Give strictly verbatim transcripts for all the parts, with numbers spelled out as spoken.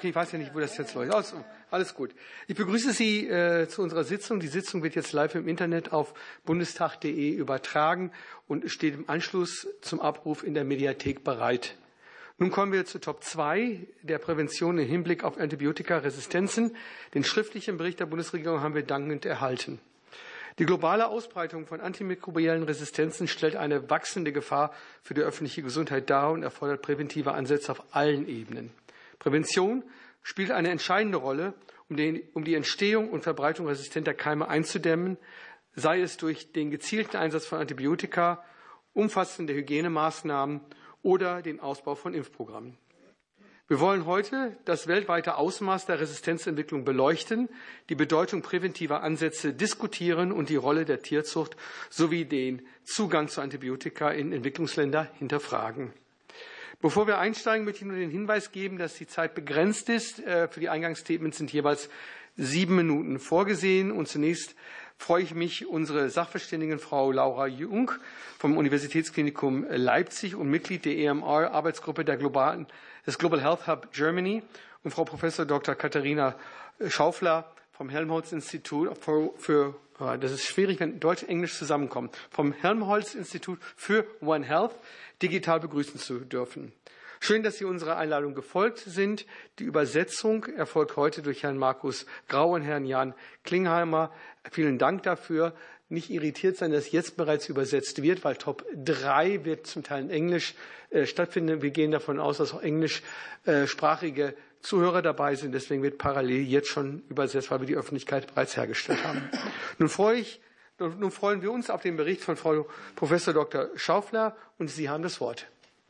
Okay, ich weiß ja nicht, wo das jetzt läuft. Also, alles gut. Ich begrüße Sie äh, zu unserer Sitzung. Die Sitzung wird jetzt live im Internet auf bundestag punkt de übertragen und steht im Anschluss zum Abruf in der Mediathek bereit. Nun kommen wir zu Top zwei der Prävention im Hinblick auf Antibiotikaresistenzen. Den schriftlichen Bericht der Bundesregierung haben wir dankend erhalten. Die globale Ausbreitung von antimikrobiellen Resistenzen stellt eine wachsende Gefahr für die öffentliche Gesundheit dar und erfordert präventive Ansätze auf allen Ebenen. Prävention spielt eine entscheidende Rolle, um, den, um die Entstehung und Verbreitung resistenter Keime einzudämmen, sei es durch den gezielten Einsatz von Antibiotika, umfassende Hygienemaßnahmen oder den Ausbau von Impfprogrammen. Wir wollen heute das weltweite Ausmaß der Resistenzentwicklung beleuchten, die Bedeutung präventiver Ansätze diskutieren und die Rolle der Tierzucht sowie den Zugang zu Antibiotika in Entwicklungsländern hinterfragen. Bevor wir einsteigen, möchte ich nur den Hinweis geben, dass die Zeit begrenzt ist. Für die Eingangsstatements sind jeweils sieben Minuten vorgesehen. Und zunächst freue ich mich, unsere Sachverständigin Frau Laura Jung vom Universitätsklinikum Leipzig und Mitglied der E M R-Arbeitsgruppe der globalen, des Global Health Hub Germany und Frau Professor Doktor Katharina Schaufler vom Helmholtz-Institut für, für, das ist schwierig, wenn Deutsch und Englisch zusammenkommen, vom Helmholtz-Institut für One Health digital begrüßen zu dürfen. Schön, dass Sie unserer Einladung gefolgt sind. Die Übersetzung erfolgt heute durch Herrn Markus Grau und Herrn Jan Klingheimer. Vielen Dank dafür. Nicht irritiert sein, dass jetzt bereits übersetzt wird, weil Top drei wird zum Teil in Englisch äh, stattfinden. Wir gehen davon aus, dass auch englischsprachige Zuhörer dabei sind. Deswegen wird parallel jetzt schon übersetzt, weil wir die Öffentlichkeit bereits hergestellt haben. Nun freue ich, nun freuen wir uns auf den Bericht von Frau Professor Doktor Schaufler und Sie haben das Wort.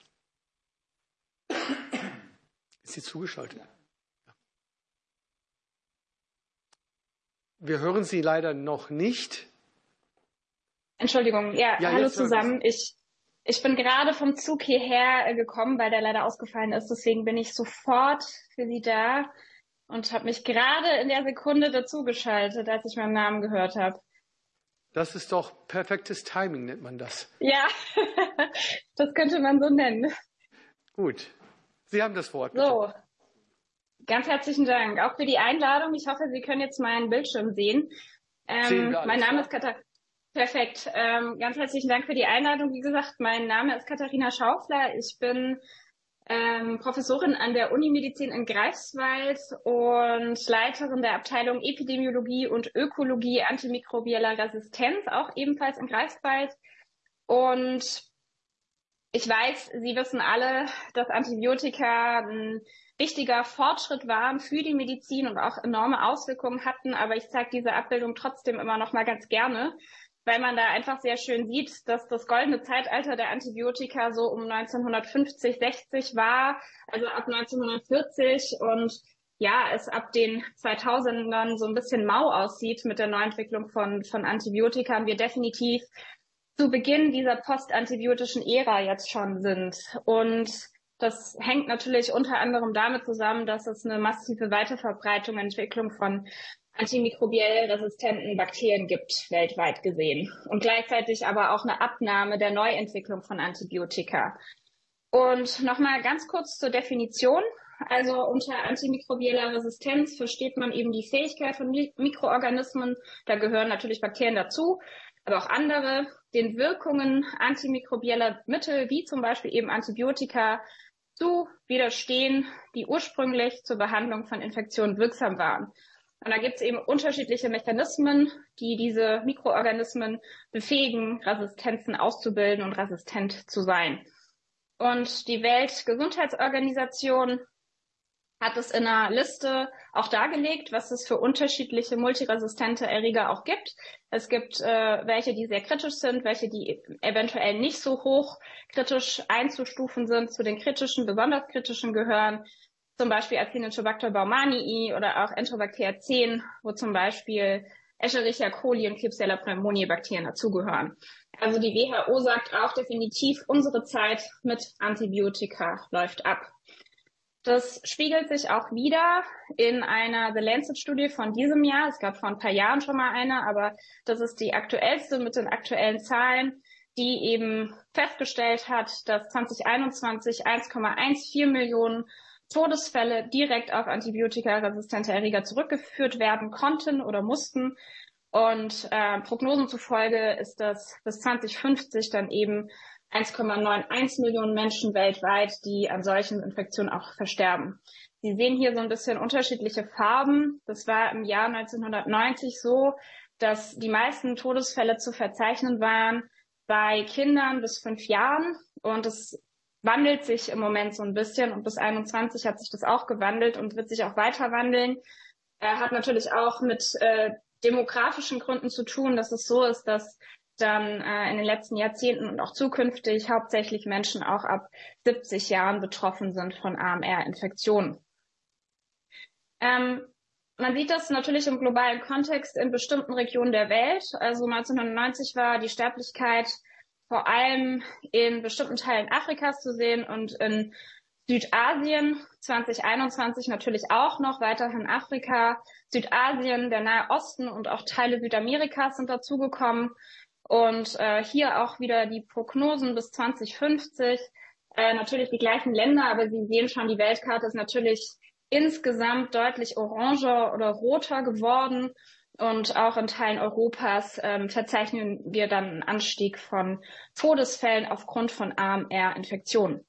Ist sie zugeschaltet? Wir hören Sie leider noch nicht. Entschuldigung, ja, ja hallo zusammen. Ich, ich bin gerade vom Zug hierher gekommen, weil der leider ausgefallen ist. Deswegen bin ich sofort für Sie da und habe mich gerade in der Sekunde dazugeschaltet, als ich meinen Namen gehört habe. Das ist doch perfektes Timing, nennt man das. Ja, das könnte man so nennen. Gut, Sie haben das Wort. Bitte. So, ganz herzlichen Dank auch für die Einladung. Ich hoffe, Sie können jetzt meinen Bildschirm sehen. Ähm, mein Name ist Katharina. Perfekt. Ähm, ganz herzlichen Dank für die Einladung. Wie gesagt, mein Name ist Katharina Schaufler. Ich bin ähm, Professorin an der Unimedizin in Greifswald und Leiterin der Abteilung Epidemiologie und Ökologie antimikrobieller Resistenz, auch ebenfalls in Greifswald. Und ich weiß, Sie wissen alle, dass Antibiotika ein wichtiger Fortschritt waren für die Medizin und auch enorme Auswirkungen hatten. Aber ich zeige diese Abbildung trotzdem immer noch mal ganz gerne, weil man da einfach sehr schön sieht, dass das goldene Zeitalter der Antibiotika so um neunzehnhundertfünfzig, sechzig war, also ab neunzehnhundertvierzig und ja, es ab den zweitausendern so ein bisschen mau aussieht mit der Neuentwicklung von, von Antibiotika und wir definitiv zu Beginn dieser postantibiotischen Ära jetzt schon sind. Und das hängt natürlich unter anderem damit zusammen, dass es eine massive Weiterverbreitung, Entwicklung von antimikrobiell resistenten Bakterien gibt, weltweit gesehen. Und gleichzeitig aber auch eine Abnahme der Neuentwicklung von Antibiotika. Und nochmal ganz kurz zur Definition. Also unter antimikrobieller Resistenz versteht man eben die Fähigkeit von Mikroorganismen, da gehören natürlich Bakterien dazu, aber auch andere, den Wirkungen antimikrobieller Mittel, wie zum Beispiel eben Antibiotika, zu widerstehen, die ursprünglich zur Behandlung von Infektionen wirksam waren. Und da gibt es eben unterschiedliche Mechanismen, die diese Mikroorganismen befähigen, Resistenzen auszubilden und resistent zu sein. Und die Weltgesundheitsorganisation hat es in einer Liste auch dargelegt, was es für unterschiedliche multiresistente Erreger auch gibt. Es gibt äh, welche, die sehr kritisch sind, welche, die eventuell nicht so hoch kritisch einzustufen sind. Zu den kritischen, besonders kritischen gehören zum Beispiel Acinetobacter baumannii oder auch Enterobacter zehn, wo zum Beispiel Escherichia coli und Klebsiella pneumoniae Bakterien dazugehören. Also die W H O sagt auch definitiv, unsere Zeit mit Antibiotika läuft ab. Das spiegelt sich auch wieder in einer The Lancet-Studie von diesem Jahr. Es gab vor ein paar Jahren schon mal eine, aber das ist die aktuellste mit den aktuellen Zahlen, die eben festgestellt hat, dass zwanzig einundzwanzig eins Komma eins vier Millionen Todesfälle direkt auf antibiotikaresistente Erreger zurückgeführt werden konnten oder mussten. Und äh, Prognosen zufolge ist das bis zwanzig fünfzig dann eben eins Komma einundneunzig Millionen Menschen weltweit, die an solchen Infektionen auch versterben. Sie sehen hier so ein bisschen unterschiedliche Farben. Das war im Jahr neunzehnhundertneunzig so, dass die meisten Todesfälle zu verzeichnen waren bei Kindern bis fünf Jahren. Und es wandelt sich im Moment so ein bisschen. Und bis einundzwanzig hat sich das auch gewandelt und wird sich auch weiter wandeln. Er hat natürlich auch mit äh, demografischen Gründen zu tun, dass es so ist, dass dann äh, in den letzten Jahrzehnten und auch zukünftig hauptsächlich Menschen auch ab siebzig Jahren betroffen sind von A M R-Infektionen. Ähm, man sieht das natürlich im globalen Kontext in bestimmten Regionen der Welt. Also neunzehnhundertneunzig war die Sterblichkeit vor allem in bestimmten Teilen Afrikas zu sehen und in Südasien, zwanzig einundzwanzig natürlich auch noch weiterhin Afrika, Südasien, der Nahe Osten und auch Teile Südamerikas sind dazugekommen. Und äh, hier auch wieder die Prognosen bis zwanzig fünfzig. Äh, natürlich die gleichen Länder, aber Sie sehen schon, die Weltkarte ist natürlich insgesamt deutlich oranger oder roter geworden. Und auch in Teilen Europas ähm, verzeichnen wir dann einen Anstieg von Todesfällen aufgrund von A M R-Infektionen.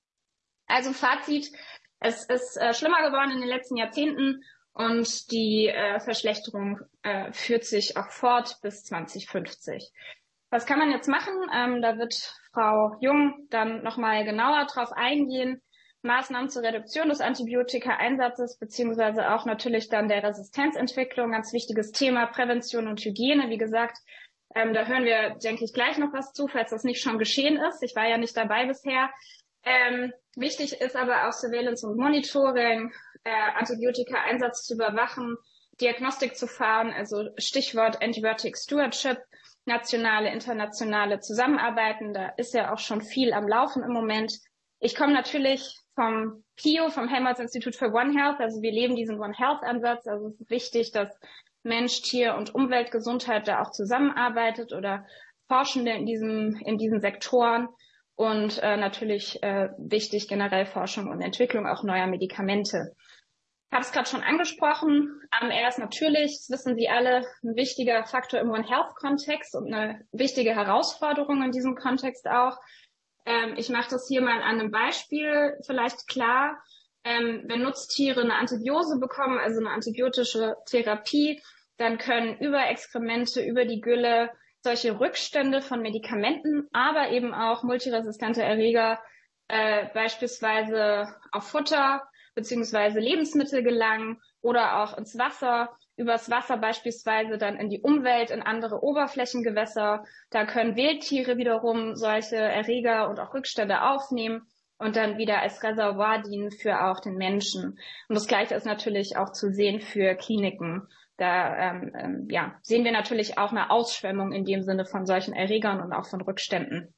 Also Fazit, es ist äh, schlimmer geworden in den letzten Jahrzehnten und die äh, Verschlechterung äh, führt sich auch fort bis zwanzig fünfzig. Was kann man jetzt machen? Ähm, da wird Frau Jung dann nochmal genauer drauf eingehen. Maßnahmen zur Reduktion des Antibiotika-Einsatzes beziehungsweise auch natürlich dann der Resistenzentwicklung, ganz wichtiges Thema, Prävention und Hygiene. Wie gesagt, ähm, da hören wir, denke ich, gleich noch was zu, falls das nicht schon geschehen ist. Ich war ja nicht dabei bisher. Ähm, wichtig ist aber auch Surveillance und Monitoring, äh, Antibiotika-Einsatz zu überwachen, Diagnostik zu fahren, also Stichwort Antibiotic Stewardship, nationale, internationale Zusammenarbeiten. Da ist ja auch schon viel am Laufen im Moment. Ich komme natürlich vom P I O, vom Helmholtz-Institut für One Health. Also wir leben diesen One Health-Ansatz. Also es ist wichtig, dass Mensch, Tier und Umweltgesundheit da auch zusammenarbeitet oder Forschende in diesem, in diesen Sektoren. Und äh, natürlich äh, wichtig generell Forschung und Entwicklung auch neuer Medikamente. Ich habe es gerade schon angesprochen. A M R ist natürlich, das wissen Sie alle, ein wichtiger Faktor im One Health-Kontext und eine wichtige Herausforderung in diesem Kontext auch. Ähm, ich mache das hier mal an einem Beispiel vielleicht klar. Ähm, wenn Nutztiere eine Antibiose bekommen, also eine antibiotische Therapie, dann können über Exkremente, über die Gülle solche Rückstände von Medikamenten, aber eben auch multiresistente Erreger äh, beispielsweise auf Futter beziehungsweise Lebensmittel gelangen oder auch ins Wasser, übers Wasser beispielsweise dann in die Umwelt, in andere Oberflächengewässer. Da können Wildtiere wiederum solche Erreger und auch Rückstände aufnehmen und dann wieder als Reservoir dienen für auch den Menschen. Und das Gleiche ist natürlich auch zu sehen für Kliniken. Da ähm, ähm, ja, sehen wir natürlich auch eine Ausschwemmung in dem Sinne von solchen Erregern und auch von Rückständen.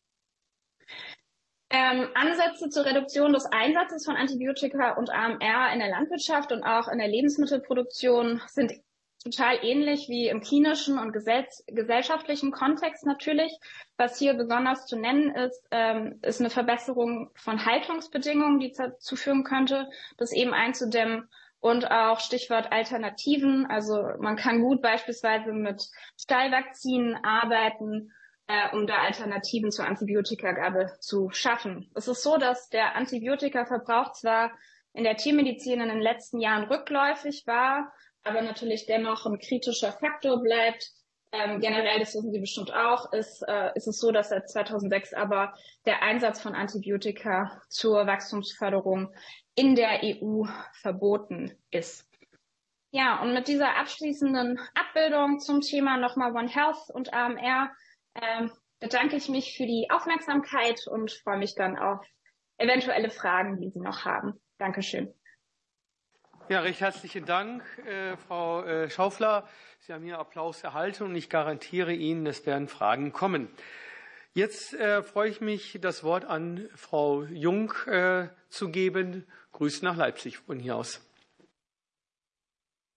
Ähm, Ansätze zur Reduktion des Einsatzes von Antibiotika und A M R in der Landwirtschaft und auch in der Lebensmittelproduktion sind total ähnlich wie im klinischen und gesell gesellschaftlichen Kontext natürlich. Was hier besonders zu nennen ist, ähm, ist eine Verbesserung von Haltungsbedingungen, die dazu führen könnte, das eben einzudämmen. Und auch Stichwort Alternativen. Also man kann gut beispielsweise mit Stallvakzinen arbeiten, äh, um da Alternativen zur Antibiotikagabe zu schaffen. Es ist so, dass der Antibiotikaverbrauch zwar in der Tiermedizin in den letzten Jahren rückläufig war, aber natürlich dennoch ein kritischer Faktor bleibt. Ähm, generell, das wissen Sie bestimmt auch, ist, äh, ist es so, dass seit zweitausendsechs aber der Einsatz von Antibiotika zur Wachstumsförderung in der E U verboten ist. Ja, und mit dieser abschließenden Abbildung zum Thema nochmal One Health und A M R ähm, bedanke ich mich für die Aufmerksamkeit und freue mich dann auf eventuelle Fragen, die Sie noch haben. Dankeschön. Ja, recht herzlichen Dank, äh, Frau äh, Schaufler. Sie haben hier Applaus erhalten und ich garantiere Ihnen, es werden Fragen kommen. Jetzt äh, freue ich mich, das Wort an Frau Jung äh, zu geben. Grüße nach Leipzig von hier aus.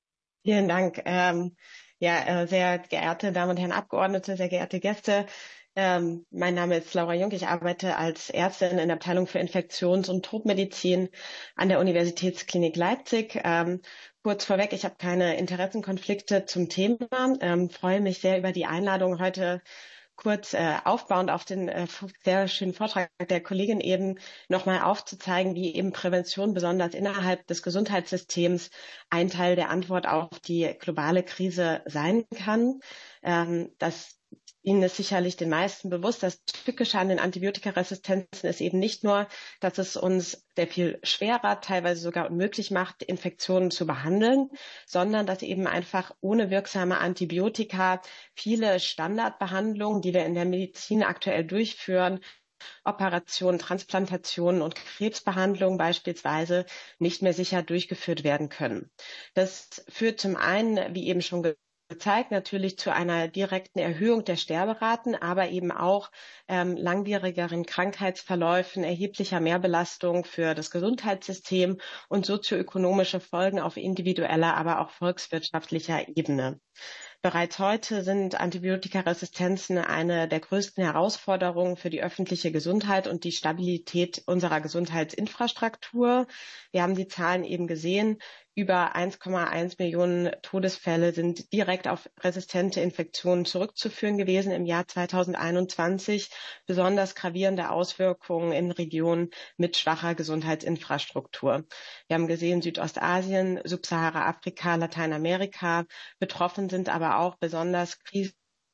Vielen Dank. Ähm, ja, äh, sehr geehrte Damen und Herren Abgeordnete, sehr geehrte Gäste. Ähm, mein Name ist Laura Jung. Ich arbeite als Ärztin in der Abteilung für Infektions- und Tropmedizin an der Universitätsklinik Leipzig. Ähm, kurz vorweg, ich habe keine Interessenkonflikte zum Thema. Ähm, freue mich sehr über die Einladung heute, kurz äh, aufbauend auf den äh, sehr schönen Vortrag der Kollegin eben nochmal aufzuzeigen, wie eben Prävention besonders innerhalb des Gesundheitssystems ein Teil der Antwort auf die globale Krise sein kann. Ähm, das Ihnen ist sicherlich den meisten bewusst, das Tückische an den Antibiotikaresistenzen ist eben nicht nur, dass es uns sehr viel schwerer, teilweise sogar unmöglich macht, Infektionen zu behandeln, sondern dass eben einfach ohne wirksame Antibiotika viele Standardbehandlungen, die wir in der Medizin aktuell durchführen, Operationen, Transplantationen und Krebsbehandlungen beispielsweise, nicht mehr sicher durchgeführt werden können. Das führt zum einen, wie eben schon gesagt, gezeigt natürlich zu einer direkten Erhöhung der Sterberaten, aber eben auch ähm, langwierigeren Krankheitsverläufen, erheblicher Mehrbelastung für das Gesundheitssystem und sozioökonomische Folgen auf individueller, aber auch volkswirtschaftlicher Ebene. Bereits heute sind Antibiotikaresistenzen eine der größten Herausforderungen für die öffentliche Gesundheit und die Stabilität unserer Gesundheitsinfrastruktur. Wir haben die Zahlen eben gesehen. Über eins Komma eins Millionen Todesfälle sind direkt auf resistente Infektionen zurückzuführen gewesen im Jahr zweitausendeinundzwanzig. Besonders gravierende Auswirkungen in Regionen mit schwacher Gesundheitsinfrastruktur. Wir haben gesehen, Südostasien, Subsahara-Afrika, Lateinamerika. Betroffen sind aber auch besonders Krisen-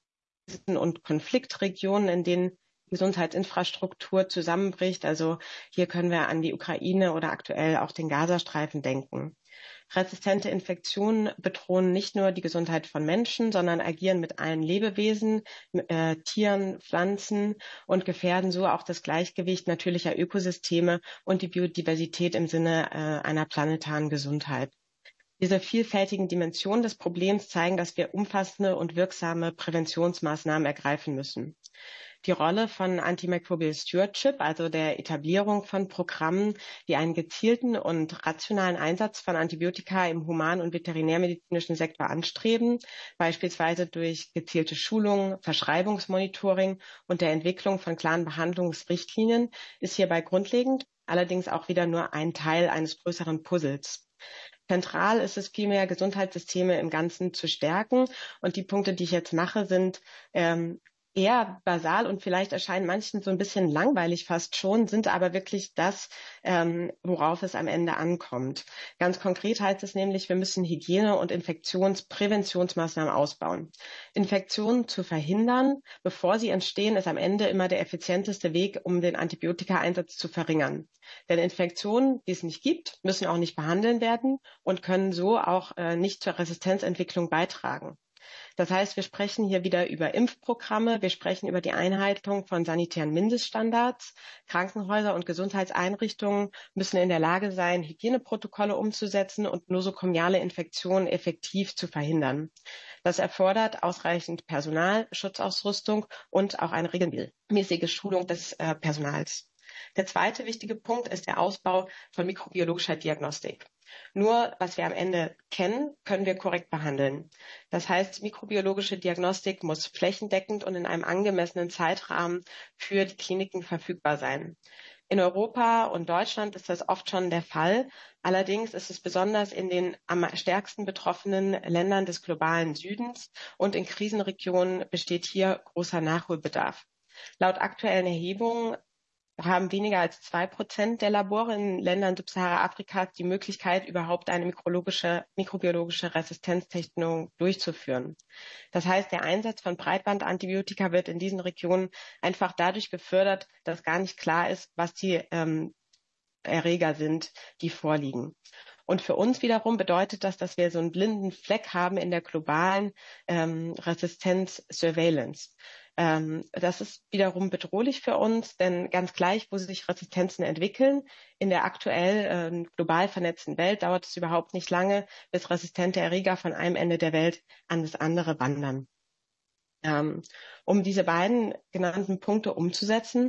und Konfliktregionen, in denen Gesundheitsinfrastruktur zusammenbricht. Also hier können wir an die Ukraine oder aktuell auch den Gazastreifen denken. Resistente Infektionen bedrohen nicht nur die Gesundheit von Menschen, sondern agieren mit allen Lebewesen, äh, Tieren, Pflanzen und gefährden so auch das Gleichgewicht natürlicher Ökosysteme und die Biodiversität im Sinne äh, einer planetaren Gesundheit. Diese vielfältigen Dimensionen des Problems zeigen, dass wir umfassende und wirksame Präventionsmaßnahmen ergreifen müssen. Die Rolle von Antimicrobial Stewardship, also der Etablierung von Programmen, die einen gezielten und rationalen Einsatz von Antibiotika im human- und veterinärmedizinischen Sektor anstreben, beispielsweise durch gezielte Schulungen, Verschreibungsmonitoring und der Entwicklung von klaren Behandlungsrichtlinien, ist hierbei grundlegend, allerdings auch wieder nur ein Teil eines größeren Puzzles. Zentral ist es vielmehr, Gesundheitssysteme im Ganzen zu stärken. Und die Punkte, die ich jetzt mache, sind ähm, eher basal und vielleicht erscheinen manchen so ein bisschen langweilig fast schon, sind aber wirklich das, ähm, worauf es am Ende ankommt. Ganz konkret heißt es nämlich, wir müssen Hygiene- und Infektionspräventionsmaßnahmen ausbauen. Infektionen zu verhindern, bevor sie entstehen, ist am Ende immer der effizienteste Weg, um den Antibiotikaeinsatz zu verringern. Denn Infektionen, die es nicht gibt, müssen auch nicht behandelt werden und können so auch äh, nicht zur Resistenzentwicklung beitragen. Das heißt, wir sprechen hier wieder über Impfprogramme, wir sprechen über die Einhaltung von sanitären Mindeststandards. Krankenhäuser und Gesundheitseinrichtungen müssen in der Lage sein, Hygieneprotokolle umzusetzen und nosokomiale Infektionen effektiv zu verhindern. Das erfordert ausreichend Personal, Schutzausrüstung und auch eine regelmäßige Schulung des äh, Personals. Der zweite wichtige Punkt ist der Ausbau von mikrobiologischer Diagnostik. Nur was wir am Ende kennen, können wir korrekt behandeln. Das heißt, mikrobiologische Diagnostik muss flächendeckend und in einem angemessenen Zeitrahmen für die Kliniken verfügbar sein. In Europa und Deutschland ist das oft schon der Fall. Allerdings ist es besonders in den am stärksten betroffenen Ländern des globalen Südens und in Krisenregionen besteht hier großer Nachholbedarf. Laut aktuellen Erhebungen haben weniger als zwei Prozent der Labore in Ländern Subsahara-Afrikas die Möglichkeit, überhaupt eine mikrologische, mikrobiologische Resistenztechnik durchzuführen. Das heißt, der Einsatz von Breitbandantibiotika wird in diesen Regionen einfach dadurch gefördert, dass gar nicht klar ist, was die ähm, Erreger sind, die vorliegen. Und für uns wiederum bedeutet das, dass wir so einen blinden Fleck haben in der globalen ähm, Resistenz-Surveillance. Ähm, das ist wiederum bedrohlich für uns, denn ganz gleich, wo sich Resistenzen entwickeln, in der aktuell ähm, global vernetzten Welt dauert es überhaupt nicht lange, bis resistente Erreger von einem Ende der Welt an das andere wandern. Ähm, um diese beiden genannten Punkte umzusetzen,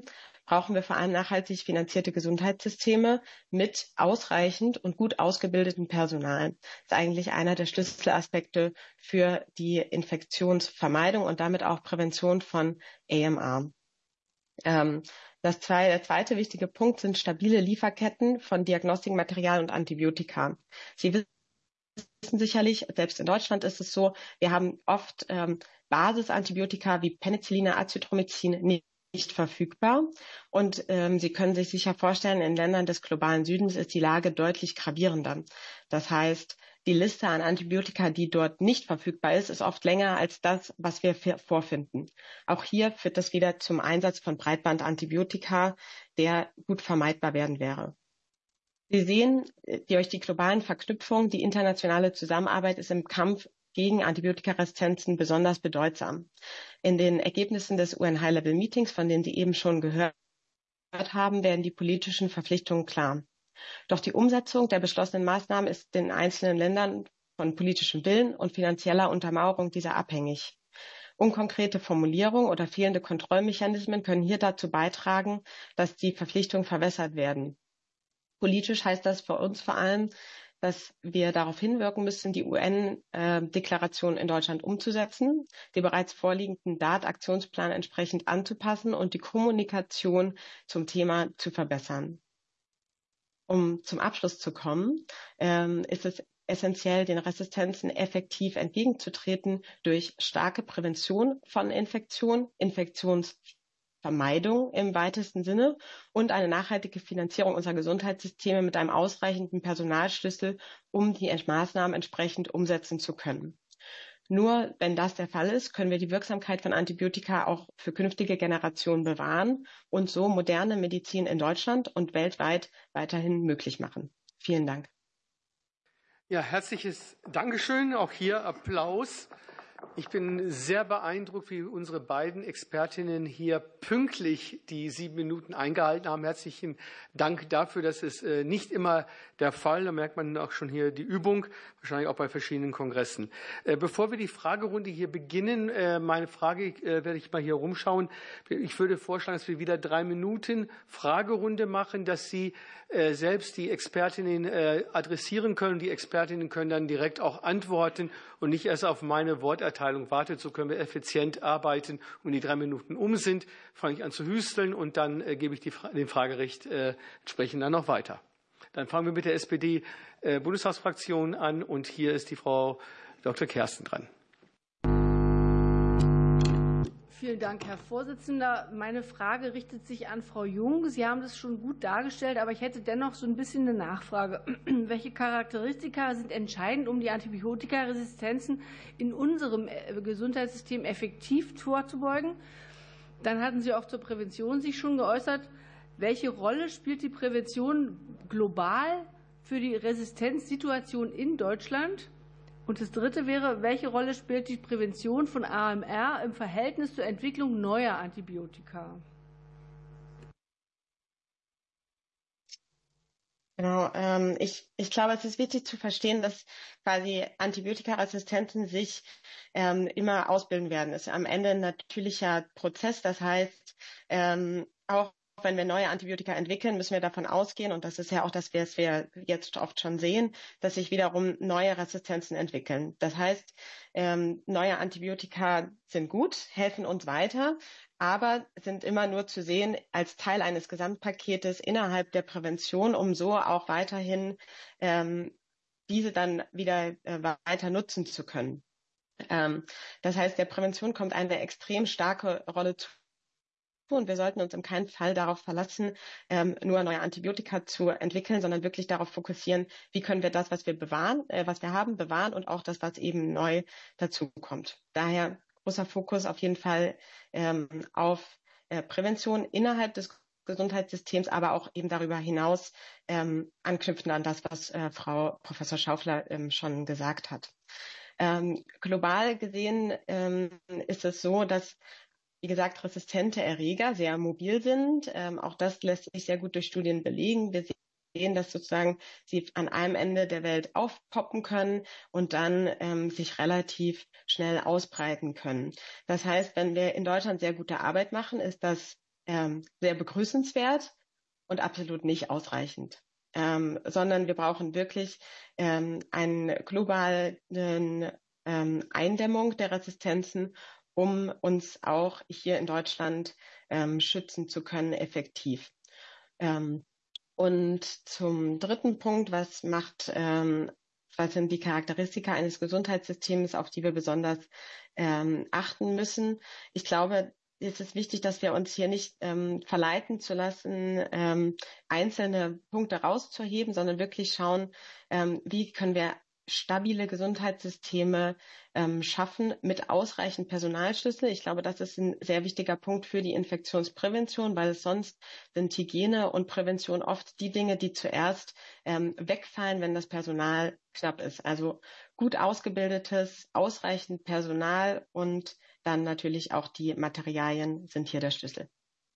brauchen wir vor allem nachhaltig finanzierte Gesundheitssysteme mit ausreichend und gut ausgebildetem Personal. Das ist eigentlich einer der Schlüsselaspekte für die Infektionsvermeidung und damit auch Prävention von A M R. Ähm, das zwei, der zweite wichtige Punkt sind stabile Lieferketten von Diagnostikmaterial und Antibiotika. Sie wissen sicherlich, selbst in Deutschland ist es so, wir haben oft ähm, Basisantibiotika wie Penicillin, Azithromycin nicht, nicht verfügbar. Und ähm, Sie können sich sicher vorstellen, in Ländern des globalen Südens ist die Lage deutlich gravierender. Das heißt, die Liste an Antibiotika, die dort nicht verfügbar ist, ist oft länger als das, was wir vorfinden. Auch hier führt das wieder zum Einsatz von Breitbandantibiotika, der gut vermeidbar werden wäre. Sie sehen durch die globalen Verknüpfungen, die internationale Zusammenarbeit ist im Kampf gegen Antibiotikaresistenzen besonders bedeutsam. In den Ergebnissen des U N High-Level Meetings, von denen Sie eben schon gehört haben, werden die politischen Verpflichtungen klar. Doch die Umsetzung der beschlossenen Maßnahmen ist in einzelnen Ländern von politischem Willen und finanzieller Untermauerung dieser abhängig. Unkonkrete Formulierungen oder fehlende Kontrollmechanismen können hier dazu beitragen, dass die Verpflichtungen verwässert werden. Politisch heißt das für uns vor allem, dass wir darauf hinwirken müssen, die U N-Deklaration in Deutschland umzusetzen, den bereits vorliegenden D A T-Aktionsplan entsprechend anzupassen und die Kommunikation zum Thema zu verbessern. Um zum Abschluss zu kommen, ähm, ist es essentiell, den Resistenzen effektiv entgegenzutreten durch starke Prävention von Infektionen, Infektionsvermeidung im weitesten Sinne und eine nachhaltige Finanzierung unserer Gesundheitssysteme mit einem ausreichenden Personalschlüssel, um die Maßnahmen entsprechend umsetzen zu können. Nur wenn das der Fall ist, können wir die Wirksamkeit von Antibiotika auch für künftige Generationen bewahren und so moderne Medizin in Deutschland und weltweit weiterhin möglich machen. Vielen Dank. Ja, herzliches Dankeschön. Auch hier Applaus. Ich bin sehr beeindruckt, wie unsere beiden Expertinnen hier pünktlich die sieben Minuten eingehalten haben. Herzlichen Dank dafür. Das ist nicht immer der Fall. Da merkt man auch schon hier die Übung, wahrscheinlich auch bei verschiedenen Kongressen. Bevor wir die Fragerunde hier beginnen, meine Frage werde ich mal hier rumschauen. Ich würde vorschlagen, dass wir wieder drei Minuten Fragerunde machen, dass Sie selbst die Expertinnen adressieren können. Die Expertinnen können dann direkt auch antworten und nicht erst auf meine Worterteilung warten. So können wir effizient arbeiten. Und die drei Minuten um sind, fange ich an zu hüsteln und dann äh, gebe ich die, den Fragerecht äh, entsprechend dann noch weiter. Dann fangen wir mit der S P D-Bundestagsfraktion an und hier ist die Frau Doktor Kersten dran. Vielen Dank, Herr Vorsitzender. Meine Frage richtet sich an Frau Jung. Sie haben das schon gut dargestellt, aber ich hätte dennoch so ein bisschen eine Nachfrage. Welche Charakteristika sind entscheidend, um die Antibiotikaresistenzen in unserem Gesundheitssystem effektiv vorzubeugen? Dann hatten Sie auch zur Prävention sich schon geäußert. Welche Rolle spielt die Prävention global für die Resistenzsituation in Deutschland? Und das Dritte wäre, welche Rolle spielt die Prävention von A M R im Verhältnis zur Entwicklung neuer Antibiotika? Genau, ähm, ich, ich glaube, es ist wichtig zu verstehen, dass quasi Antibiotikaresistenzen sich ähm, immer ausbilden werden. Es ist am Ende ein natürlicher Prozess. Das heißt, ähm, auch wenn wir neue Antibiotika entwickeln, müssen wir davon ausgehen, und das ist ja auch das, was wir jetzt oft schon sehen, dass sich wiederum neue Resistenzen entwickeln. Das heißt, ähm, neue Antibiotika sind gut, helfen uns weiter, aber sind immer nur zu sehen als Teil eines Gesamtpaketes innerhalb der Prävention, um so auch weiterhin ähm, diese dann wieder äh, weiter nutzen zu können. Ähm, das heißt, der Prävention kommt eine extrem starke Rolle zu. Und wir sollten uns in keinem Fall darauf verlassen, ähm, nur neue Antibiotika zu entwickeln, sondern wirklich darauf fokussieren, wie können wir das, was wir bewahren, äh, was wir haben, bewahren und auch das, was eben neu dazukommt. Daher großer Fokus auf jeden Fall ähm, auf äh, Prävention innerhalb des Gesundheitssystems, aber auch eben darüber hinaus ähm, anknüpfen an das, was äh, Frau Professor Schaufler ähm, schon gesagt hat. Ähm, global gesehen ähm, ist es so, dass wie gesagt, resistente Erreger sehr mobil sind. Ähm, auch das lässt sich sehr gut durch Studien belegen. Wir sehen, dass sozusagen sie an einem Ende der Welt aufpoppen können und dann ähm, sich relativ schnell ausbreiten können. Das heißt, wenn wir in Deutschland sehr gute Arbeit machen, ist das ähm, sehr begrüßenswert und absolut nicht ausreichend. Ähm, sondern wir brauchen wirklich ähm, eine globale ähm, Eindämmung der Resistenzen, um uns auch hier in Deutschland ähm, schützen zu können, effektiv. Ähm, und zum dritten Punkt, was macht, ähm, was sind die Charakteristika eines Gesundheitssystems, auf die wir besonders ähm, achten müssen? Ich glaube, es ist wichtig, dass wir uns hier nicht ähm, verleiten zu lassen, ähm, einzelne Punkte rauszuheben, sondern wirklich schauen, ähm, wie können wir stabile Gesundheitssysteme ähm, schaffen mit ausreichend Personalschlüssel. Ich glaube, das ist ein sehr wichtiger Punkt für die Infektionsprävention, weil es sonst sind Hygiene und Prävention oft die Dinge, die zuerst ähm, wegfallen, wenn das Personal knapp ist. Also gut ausgebildetes, ausreichend Personal und dann natürlich auch die Materialien sind hier der Schlüssel.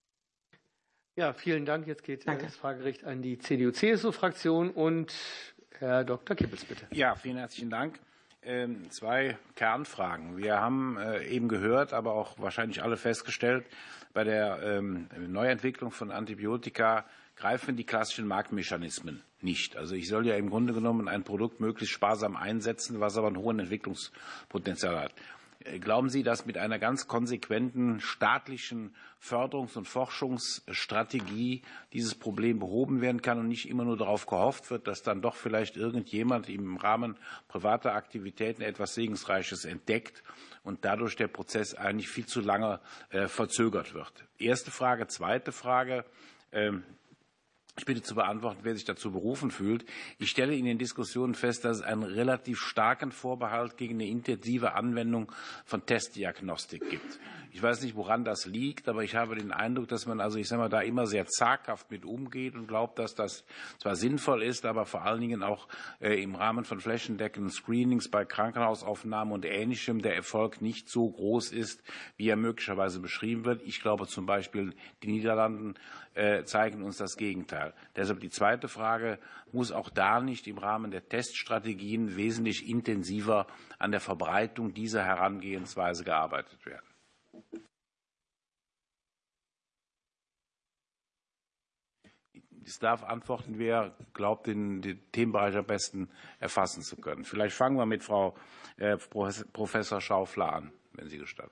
Ja, vielen Dank. Jetzt geht Danke. Das Fragerecht an die C D U-C S U-Fraktion und Herr Doktor Kippels, bitte. Ja, vielen herzlichen Dank. Ähm, zwei Kernfragen. Wir haben äh, eben gehört, aber auch wahrscheinlich alle festgestellt, bei der ähm, Neuentwicklung von Antibiotika greifen die klassischen Marktmechanismen nicht. Also ich soll ja im Grunde genommen ein Produkt möglichst sparsam einsetzen, was aber einen hohen Entwicklungspotenzial hat. Glauben Sie, dass mit einer ganz konsequenten staatlichen Förderungs- und Forschungsstrategie dieses Problem behoben werden kann und nicht immer nur darauf gehofft wird, dass dann doch vielleicht irgendjemand im Rahmen privater Aktivitäten etwas Segensreiches entdeckt und dadurch der Prozess eigentlich viel zu lange äh, verzögert wird? Erste Frage. Zweite Frage. Ähm, Ich bitte zu beantworten, wer sich dazu berufen fühlt. Ich stelle in den Diskussionen fest, dass es einen relativ starken Vorbehalt gegen eine intensive Anwendung von Testdiagnostik gibt. Ich weiß nicht, woran das liegt, aber ich habe den Eindruck, dass man also, ich sage mal, da immer sehr zaghaft mit umgeht und glaubt, dass das zwar sinnvoll ist, aber vor allen Dingen auch äh, im Rahmen von flächendeckenden Screenings bei Krankenhausaufnahmen und Ähnlichem der Erfolg nicht so groß ist, wie er möglicherweise beschrieben wird. Ich glaube zum Beispiel, die Niederlanden äh, zeigen uns das Gegenteil. Deshalb die zweite Frage, muss auch da nicht im Rahmen der Teststrategien wesentlich intensiver an der Verbreitung dieser Herangehensweise gearbeitet werden? Ich darf antworten, wer glaubt, den, den Themenbereich am besten erfassen zu können. Vielleicht fangen wir mit Frau äh, Professor Schaufler an, wenn Sie gestatten.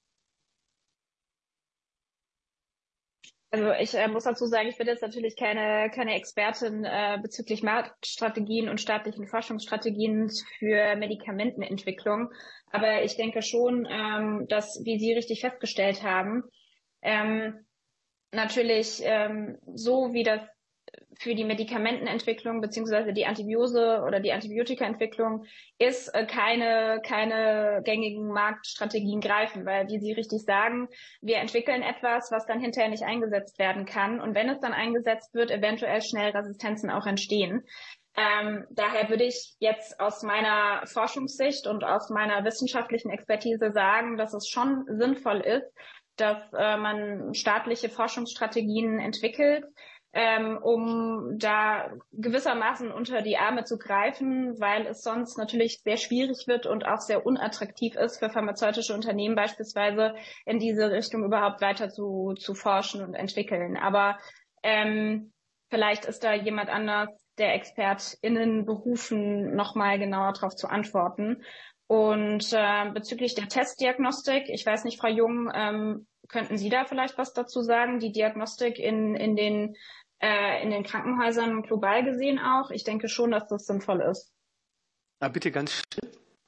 Also ich äh, muss dazu sagen, ich bin jetzt natürlich keine, keine Expertin äh, bezüglich Marktstrategien und staatlichen Forschungsstrategien für Medikamentenentwicklung. Aber ich denke schon, ähm, dass, wie Sie richtig festgestellt haben, ähm, natürlich ähm, so wie das für die Medikamentenentwicklung beziehungsweise die Antibiose oder die Antibiotikaentwicklung ist, äh, keine, keine gängigen Marktstrategien greifen, weil, wie Sie richtig sagen, wir entwickeln etwas, was dann hinterher nicht eingesetzt werden kann. Und wenn es dann eingesetzt wird, eventuell schnell Resistenzen auch entstehen. Ähm, daher würde ich jetzt aus meiner Forschungssicht und aus meiner wissenschaftlichen Expertise sagen, dass es schon sinnvoll ist, dass äh, man staatliche Forschungsstrategien entwickelt, ähm, um da gewissermaßen unter die Arme zu greifen, weil es sonst natürlich sehr schwierig wird und auch sehr unattraktiv ist für pharmazeutische Unternehmen beispielsweise in diese Richtung überhaupt weiter zu, zu forschen und entwickeln. Aber ähm, vielleicht ist da jemand anders, der ExpertInnen berufen, nochmal genauer darauf zu antworten. Und äh, bezüglich der Testdiagnostik, ich weiß nicht, Frau Jung, ähm, könnten Sie da vielleicht was dazu sagen? Die Diagnostik in, in, den, äh, in den Krankenhäusern global gesehen auch. Ich denke schon, dass das sinnvoll ist. Na, bitte ganz schnell.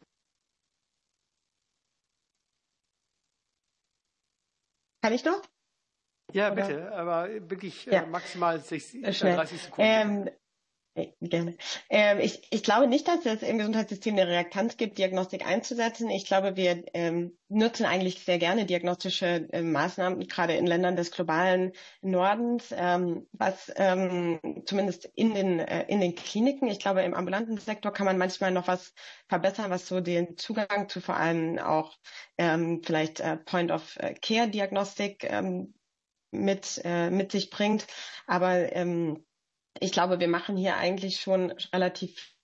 Kann ich noch? Ja, Oder? bitte, aber wirklich ja. äh, maximal sechzig, Schnell. dreißig Sekunden. Ähm, Gerne. Ähm, ich, ich glaube nicht, dass es im Gesundheitssystem eine Reaktanz gibt, Diagnostik einzusetzen. Ich glaube, wir ähm, nutzen eigentlich sehr gerne diagnostische äh, Maßnahmen, gerade in Ländern des globalen Nordens, ähm, was ähm, zumindest in den äh, in den Kliniken. Ich glaube, im ambulanten Sektor kann man manchmal noch was verbessern, was so den Zugang zu vor allem auch ähm, vielleicht äh, Point-of-Care-Diagnostik ähm, mit äh, mit sich bringt. Aber ähm, ich glaube, wir machen hier eigentlich schon relativ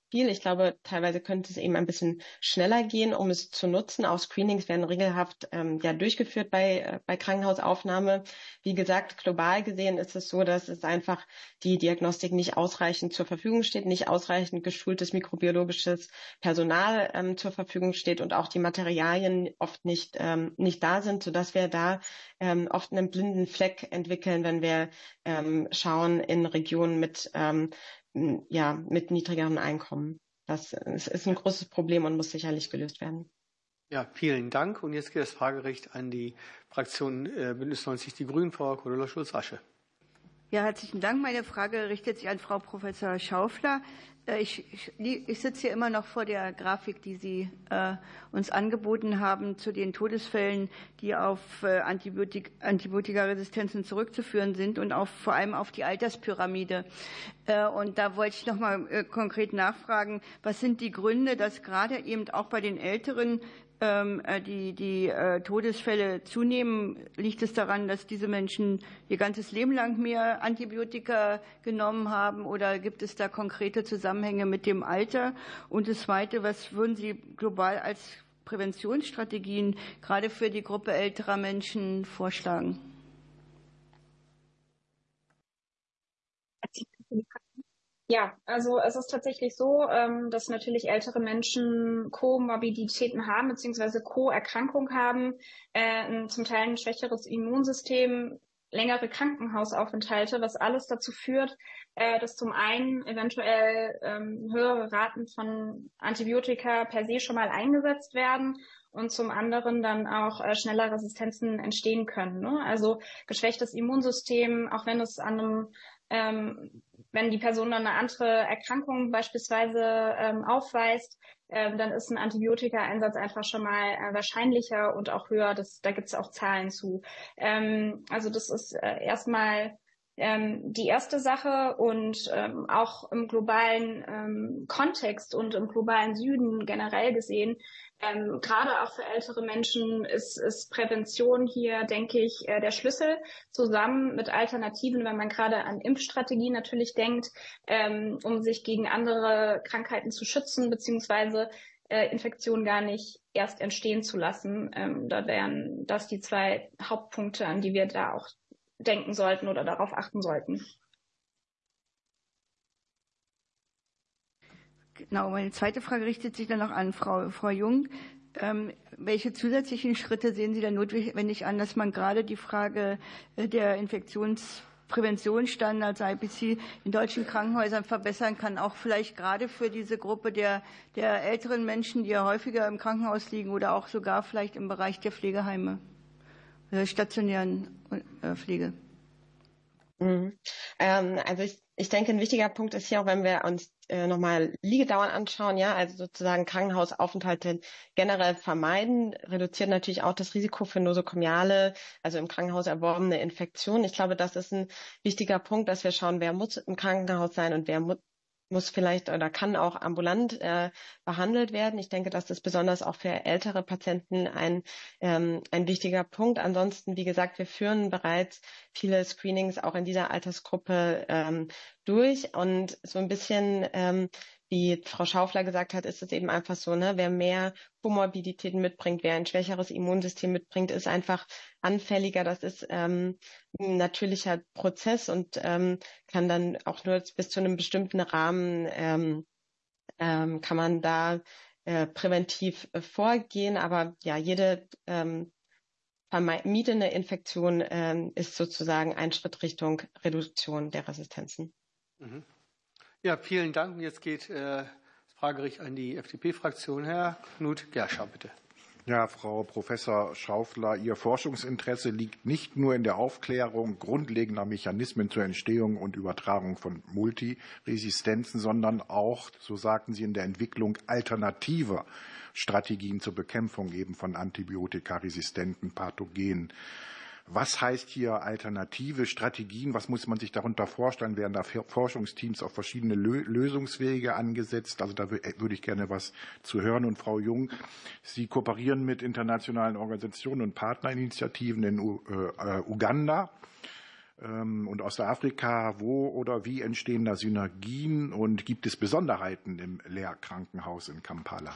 viel. Ich glaube, teilweise könnte es eben ein bisschen schneller gehen, um es zu nutzen. Auch Screenings werden regelhaft ähm, ja durchgeführt bei, äh, bei Krankenhausaufnahme. Wie gesagt, global gesehen ist es so, dass es einfach die Diagnostik nicht ausreichend zur Verfügung steht, nicht ausreichend geschultes mikrobiologisches Personal ähm, zur Verfügung steht und auch die Materialien oft nicht, ähm, nicht da sind, sodass wir da ähm, oft einen blinden Fleck entwickeln, wenn wir ähm, schauen in Regionen mit ähm, ja, mit niedrigeren Einkommen. Das ist ein großes Problem und muss sicherlich gelöst werden. Ja, vielen Dank. Und jetzt geht das Fragerecht an die Fraktion äh, Bündnis neunzig Die Grünen, Frau Cordula Schulz-Rasche. Ja, herzlichen Dank. Meine Frage richtet sich an Frau Professor Schaufler. Ich, ich, ich sitze hier immer noch vor der Grafik, die Sie äh, uns angeboten haben zu den Todesfällen, die auf äh, Antibiotik, Antibiotikaresistenzen zurückzuführen sind und auch vor allem auf die Alterspyramide. Äh, und da wollte ich noch mal äh, konkret nachfragen, was sind die Gründe, dass gerade eben auch bei den Älteren die, die äh, Todesfälle zunehmen? Liegt es daran, dass diese Menschen ihr ganzes Leben lang mehr Antibiotika genommen haben, oder gibt es da konkrete Zusammenhänge mit dem Alter? Und das Zweite, was würden Sie global als Präventionsstrategien gerade für die Gruppe älterer Menschen vorschlagen? Ja, also es ist tatsächlich so, dass natürlich ältere Menschen Komorbiditäten haben bzw. Co-Erkrankung haben, äh, zum Teil ein schwächeres Immunsystem, längere Krankenhausaufenthalte, was alles dazu führt, äh, dass zum einen eventuell ähm, höhere Raten von Antibiotika per se schon mal eingesetzt werden und zum anderen dann auch äh, schneller Resistenzen entstehen können. Ne? Also geschwächtes Immunsystem, auch wenn es an einem ähm, wenn die Person dann eine andere Erkrankung beispielsweise ähm, aufweist, ähm, dann ist ein Antibiotika-Einsatz einfach schon mal äh, wahrscheinlicher und auch höher. Das, da gibt es auch Zahlen zu. Ähm, also das ist äh, erstmal ähm, die erste Sache und ähm, auch im globalen ähm, Kontext und im globalen Süden generell gesehen, Ähm, gerade auch für ältere Menschen ist, ist Prävention hier, denke ich, äh, der Schlüssel, zusammen mit Alternativen, wenn man gerade an Impfstrategien natürlich denkt, ähm, um sich gegen andere Krankheiten zu schützen, beziehungsweise äh, Infektionen gar nicht erst entstehen zu lassen. Ähm, da wären das die zwei Hauptpunkte, an die wir da auch denken sollten oder darauf achten sollten. Genau, meine zweite Frage richtet sich dann noch an Frau, Frau Jung. Ähm, welche zusätzlichen Schritte sehen Sie denn notwendig an, dass man gerade die Frage der Infektionspräventionsstandards I P C in deutschen Krankenhäusern verbessern kann, auch vielleicht gerade für diese Gruppe der, der älteren Menschen, die ja häufiger im Krankenhaus liegen oder auch sogar vielleicht im Bereich der Pflegeheime, der stationären äh, Pflege? Mhm. Ähm, also ich, ich denke, ein wichtiger Punkt ist hier auch, wenn wir uns äh, nochmal Liegedauern anschauen, ja, also sozusagen Krankenhausaufenthalte generell vermeiden, reduziert natürlich auch das Risiko für nosokomiale, also im Krankenhaus erworbene Infektionen. Ich glaube, das ist ein wichtiger Punkt, dass wir schauen, wer muss im Krankenhaus sein und wer mu muss vielleicht oder kann auch ambulant äh, behandelt werden. Ich denke, das ist besonders auch für ältere Patienten ein, ähm, ein wichtiger Punkt. Ansonsten, wie gesagt, wir führen bereits viele Screenings auch in dieser Altersgruppe ähm, durch und so ein bisschen ähm, wie Frau Schaufler gesagt hat, ist es eben einfach so, ne, wer mehr Komorbiditäten mitbringt, wer ein schwächeres Immunsystem mitbringt, ist einfach anfälliger. Das ist ähm, ein natürlicher Prozess und ähm, kann dann auch nur bis zu einem bestimmten Rahmen ähm, ähm, kann man da äh, präventiv äh, vorgehen. Aber ja, jede ähm, vermeidene Infektion ähm, ist sozusagen ein Schritt Richtung Reduktion der Resistenzen. Mhm. Ja, vielen Dank. Jetzt geht äh, das Fragerecht an die F D P-Fraktion. Herr Knut Gerschau, bitte. Ja, Frau Professor Schaufler, Ihr Forschungsinteresse liegt nicht nur in der Aufklärung grundlegender Mechanismen zur Entstehung und Übertragung von Multiresistenzen, sondern auch, so sagten Sie, in der Entwicklung alternativer Strategien zur Bekämpfung eben von antibiotikaresistenten Pathogenen. Was heißt hier alternative Strategien? Was muss man sich darunter vorstellen? Werden da Forschungsteams auf verschiedene Lösungswege angesetzt? Also da würde ich gerne was zu hören. Und Frau Jung, Sie kooperieren mit internationalen Organisationen und Partnerinitiativen in Uganda. und Ostafrika? Wo oder wie entstehen da Synergien und gibt es Besonderheiten im Lehrkrankenhaus in Kampala?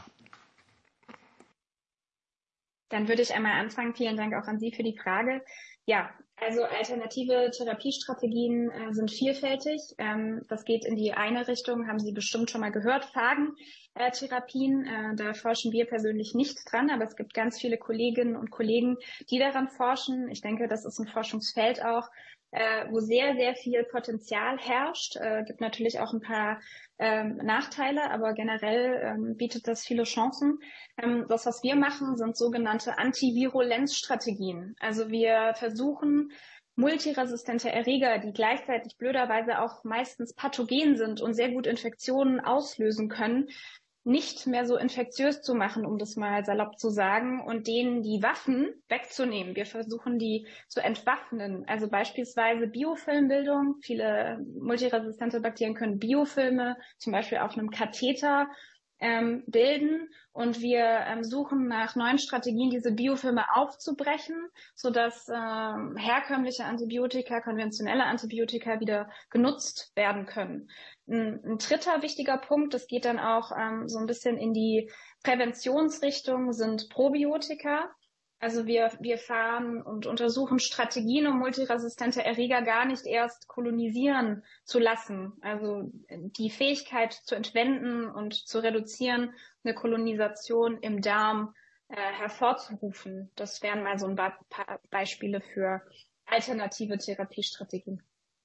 Dann würde ich einmal anfangen. Vielen Dank auch an Sie für die Frage. Ja, also alternative Therapiestrategien äh, sind vielfältig. Ähm, das geht in die eine Richtung, haben Sie bestimmt schon mal gehört, Phagentherapien. Äh, da forschen wir persönlich nicht dran, aber es gibt ganz viele Kolleginnen und Kollegen, die daran forschen. Ich denke, das ist ein Forschungsfeld auch, äh, wo sehr, sehr viel Potenzial herrscht. Es äh, gibt natürlich auch ein paar ähm, Nachteile, aber generell ähm, bietet das viele Chancen. Ähm, das, was wir machen, sind sogenannte Antivirulenzstrategien. Also wir versuchen, multiresistente Erreger, die gleichzeitig blöderweise auch meistens pathogen sind und sehr gut Infektionen auslösen können, nicht mehr so infektiös zu machen, um das mal salopp zu sagen, und denen die Waffen wegzunehmen. Wir versuchen, die zu entwaffnen. Also beispielsweise Biofilmbildung. Viele multiresistente Bakterien können Biofilme zum Beispiel auf einem Katheter ähm, bilden. Und wir ähm, suchen nach neuen Strategien, diese Biofilme aufzubrechen, sodass ähm, herkömmliche Antibiotika, konventionelle Antibiotika wieder genutzt werden können. Ein, ein dritter wichtiger Punkt, das geht dann auch ähm, so ein bisschen in die Präventionsrichtung, sind Probiotika. Also wir, wir fahren und untersuchen Strategien, um multiresistente Erreger gar nicht erst kolonisieren zu lassen. Also die Fähigkeit zu entwenden und zu reduzieren, eine Kolonisation im Darm äh, hervorzurufen. Das wären mal so ein paar Beispiele für alternative Therapiestrategien.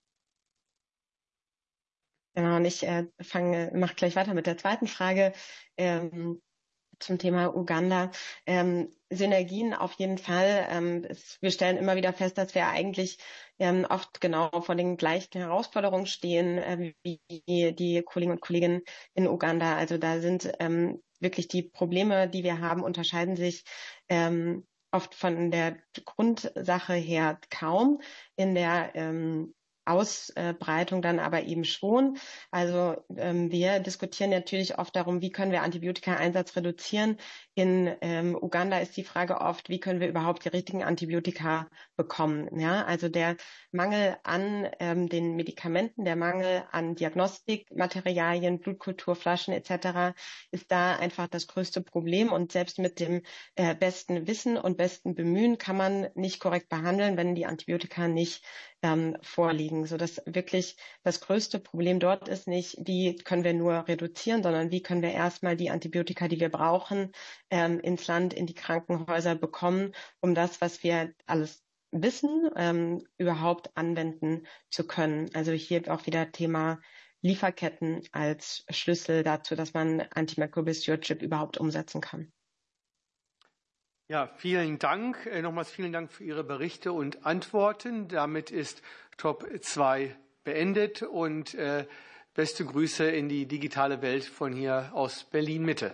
Genau, und ich äh, fange, mache gleich weiter mit der zweiten Frage. Ähm, zum Thema Uganda. Ähm, Synergien auf jeden Fall. Ähm, es, wir stellen immer wieder fest, dass wir eigentlich ähm, oft genau vor den gleichen Herausforderungen stehen äh, wie die, die Kollegen und Kolleginnen in Uganda. Also da sind ähm, wirklich die Probleme, die wir haben, unterscheiden sich ähm, oft von der Grundsache her kaum. In der ähm, Ausbreitung dann aber eben schon. Also ähm, wir diskutieren natürlich oft darum, wie können wir Antibiotika-Einsatz reduzieren. In ähm, Uganda ist die Frage oft, wie können wir überhaupt die richtigen Antibiotika bekommen. Ja, also der Mangel an ähm, den Medikamenten, der Mangel an Diagnostikmaterialien, Blutkulturflaschen et cetera ist da einfach das größte Problem. Und selbst mit dem äh, besten Wissen und besten Bemühen kann man nicht korrekt behandeln, wenn die Antibiotika nicht ähm, vorliegen. So dass wirklich das größte Problem dort ist nicht, wie können wir nur reduzieren, sondern wie können wir erstmal die Antibiotika, die wir brauchen, ähm, ins Land, in die Krankenhäuser bekommen, um das, was wir alles wissen, ähm, überhaupt anwenden zu können. Also hier auch wieder Thema Lieferketten als Schlüssel dazu, dass man Antimicrobial Stewardship überhaupt umsetzen kann. Ja, vielen Dank. Nochmals vielen Dank für Ihre Berichte und Antworten. Damit ist Top zwei beendet und äh, beste Grüße in die digitale Welt von hier aus Berlin-Mitte.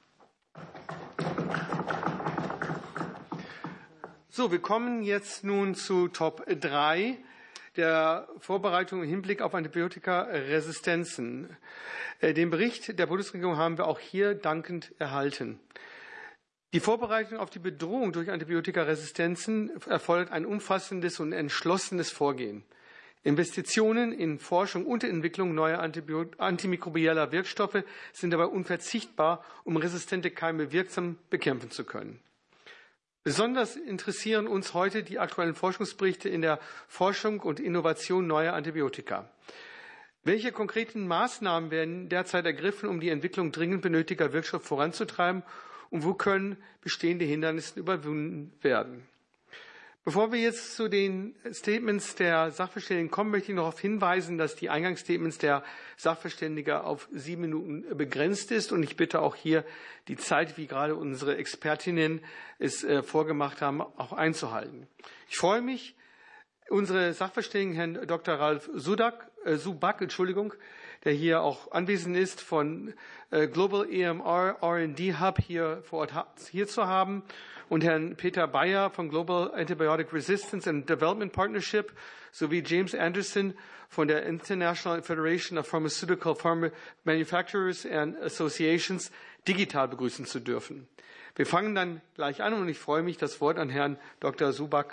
So, wir kommen jetzt nun zu Top drei, der Vorbereitung im Hinblick auf Antibiotikaresistenzen. Den Bericht der Bundesregierung haben wir auch hier dankend erhalten. Die Vorbereitung auf die Bedrohung durch Antibiotikaresistenzen erfordert ein umfassendes und entschlossenes Vorgehen. Investitionen in Forschung und Entwicklung neuer antimikrobieller Wirkstoffe sind dabei unverzichtbar, um resistente Keime wirksam bekämpfen zu können. Besonders interessieren uns heute die aktuellen Forschungsberichte in der Forschung und Innovation neuer Antibiotika. Welche konkreten Maßnahmen werden derzeit ergriffen, um die Entwicklung dringend benötigter Wirkstoffe voranzutreiben? Und wo können bestehende Hindernisse überwunden werden? Bevor wir jetzt zu den Statements der Sachverständigen kommen, möchte ich noch darauf hinweisen, dass die Eingangsstatements der Sachverständigen auf sieben Minuten begrenzt ist. Und ich bitte auch hier die Zeit, wie gerade unsere Expertinnen es vorgemacht haben, auch einzuhalten. Ich freue mich, unsere Sachverständigen, Herrn Doktor Ralf Sudak, äh, Subak, Entschuldigung, der hier auch anwesend ist, von äh, Global E M R R and D Hub hier vor Ort hier zu haben, und Herrn Peter Bayer von Global Antibiotic Resistance and Development Partnership sowie James Anderson von der International Federation of Pharmaceutical Pharma Manufacturers and Associations digital begrüßen zu dürfen. Wir fangen dann gleich an und ich freue mich, das Wort an Herrn Doktor Subak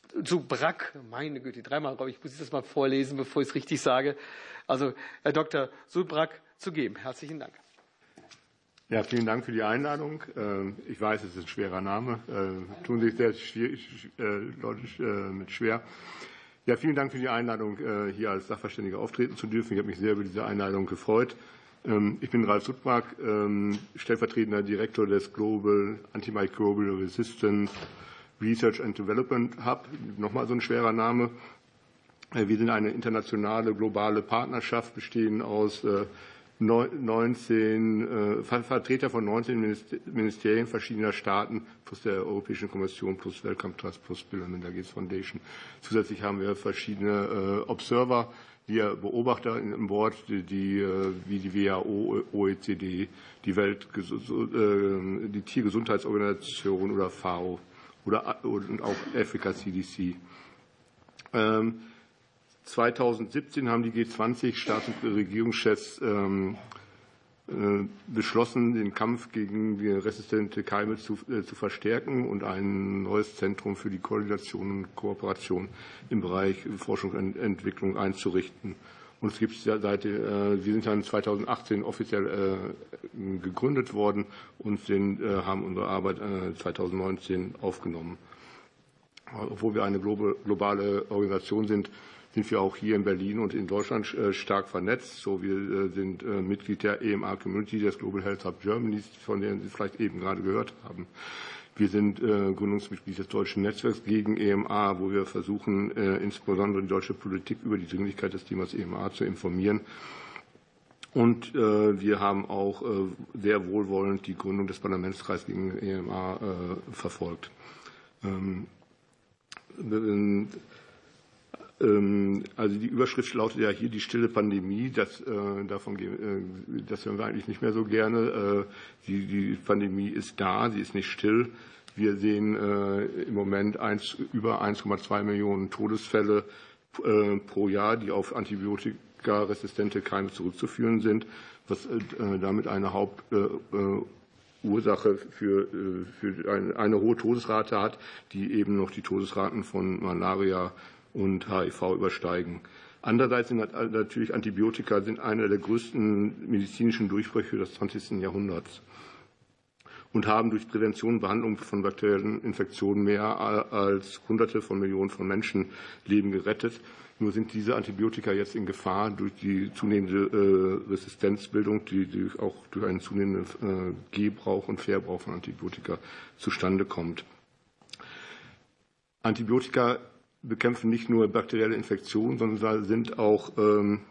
Subrak, meine Güte, dreimal, glaube ich, muss ich das mal vorlesen, bevor ich es richtig sage. Also Herr Doktor Subrak zu geben. Herzlichen Dank. Ja, vielen Dank für die Einladung. Ich weiß, es ist ein schwerer Name, tun sich sehr schwierig, Leute mit schwer. Ja, vielen Dank für die Einladung, hier als Sachverständiger auftreten zu dürfen. Ich habe mich sehr über diese Einladung gefreut. Ich bin Ralf Subrak, stellvertretender Direktor des Global Antimicrobial Resistance Research and Development Hub. Nochmal so ein schwerer Name. Wir sind eine internationale, globale Partnerschaft, bestehend aus neunzehn Vertreter von neunzehn Ministerien verschiedener Staaten plus der Europäischen Kommission plus Wellcome Trust plus Bill and Melinda Gates Foundation. Zusätzlich haben wir verschiedene Observer, wir Beobachter im Board, die wie die W H O, O E C D, die Welt, die Tiergesundheitsorganisation oder F A O oder und auch Africa C D C. zweitausendsiebzehn haben die G zwanzig Staats- und Regierungschefs beschlossen, den Kampf gegen die resistente Keime zu, äh, zu verstärken und ein neues Zentrum für die Koordination und Kooperation im Bereich Forschung und Entwicklung einzurichten. Und es gibt es ja seit, äh, wir sind dann zweitausendachtzehn offiziell äh, gegründet worden und sind, äh, haben unsere Arbeit äh, zweitausendneunzehn aufgenommen. Obwohl wir eine globale Organisation sind, sind wir auch hier in Berlin und in Deutschland stark vernetzt. So, wir sind Mitglied der E M A-Community des Global Health Hub Germany, von der Sie vielleicht eben gerade gehört haben. Wir sind Gründungsmitglied des deutschen Netzwerks gegen E M A, wo wir versuchen, insbesondere die deutsche Politik über die Dringlichkeit des Themas E M A zu informieren. Und wir haben auch sehr wohlwollend die Gründung des Parlamentskreises gegen E M A verfolgt. Also die Überschrift lautet ja hier die stille Pandemie. Das, äh, davon äh, das hören wir eigentlich nicht mehr so gerne. Äh, die, die Pandemie ist da, sie ist nicht still. Wir sehen äh, im Moment eins, über eins Komma zwei Millionen Todesfälle äh, pro Jahr, die auf antibiotikaresistente Keime zurückzuführen sind, was äh, damit eine Hauptursache äh, für, äh, für eine, eine hohe Todesrate hat, die eben noch die Todesraten von Malaria und H I V übersteigen. Andererseits sind natürlich Antibiotika sind einer der größten medizinischen Durchbrüche des zwanzigsten Jahrhunderts und haben durch Prävention und Behandlung von bakteriellen Infektionen mehr als Hunderte von Millionen von Menschenleben gerettet. Nur sind diese Antibiotika jetzt in Gefahr durch die zunehmende Resistenzbildung, die, die auch durch einen zunehmenden Gebrauch und Verbrauch von Antibiotika zustande kommt. Antibiotika bekämpfen nicht nur bakterielle Infektionen, sondern sind auch ähm,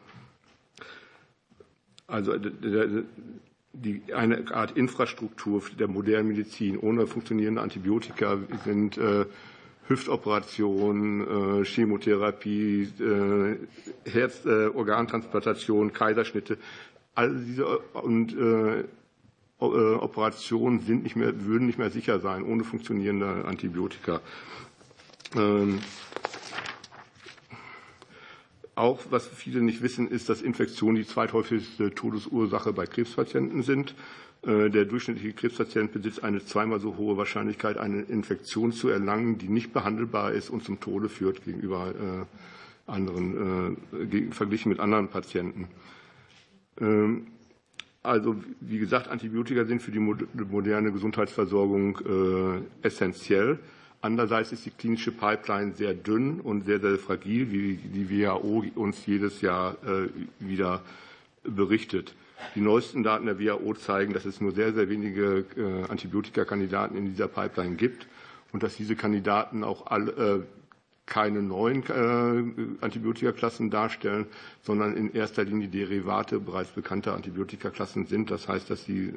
also die, eine Art Infrastruktur der modernen Medizin. Ohne funktionierende Antibiotika sind äh, Hüftoperationen, äh, Chemotherapie, äh, Herz-, äh, Organtransplantation, Kaiserschnitte, all diese und äh, Operationen sind nicht mehr, würden nicht mehr sicher sein ohne funktionierende Antibiotika. Ähm, Auch, was viele nicht wissen, ist, dass Infektionen die zweithäufigste Todesursache bei Krebspatienten sind. Der durchschnittliche Krebspatient besitzt eine zweimal so hohe Wahrscheinlichkeit, eine Infektion zu erlangen, die nicht behandelbar ist und zum Tode führt gegenüber anderen, verglichen mit anderen Patienten. Also, wie gesagt, Antibiotika sind für die moderne Gesundheitsversorgung essentiell. Andererseits ist die klinische Pipeline sehr dünn und sehr, sehr fragil, wie die W H O uns jedes Jahr wieder berichtet. Die neuesten Daten der W H O zeigen, dass es nur sehr, sehr wenige Antibiotikakandidaten in dieser Pipeline gibt und dass diese Kandidaten auch alle keine neuen Antibiotikaklassen darstellen, sondern in erster Linie Derivate bereits bekannter Antibiotikaklassen sind. Das heißt, dass sie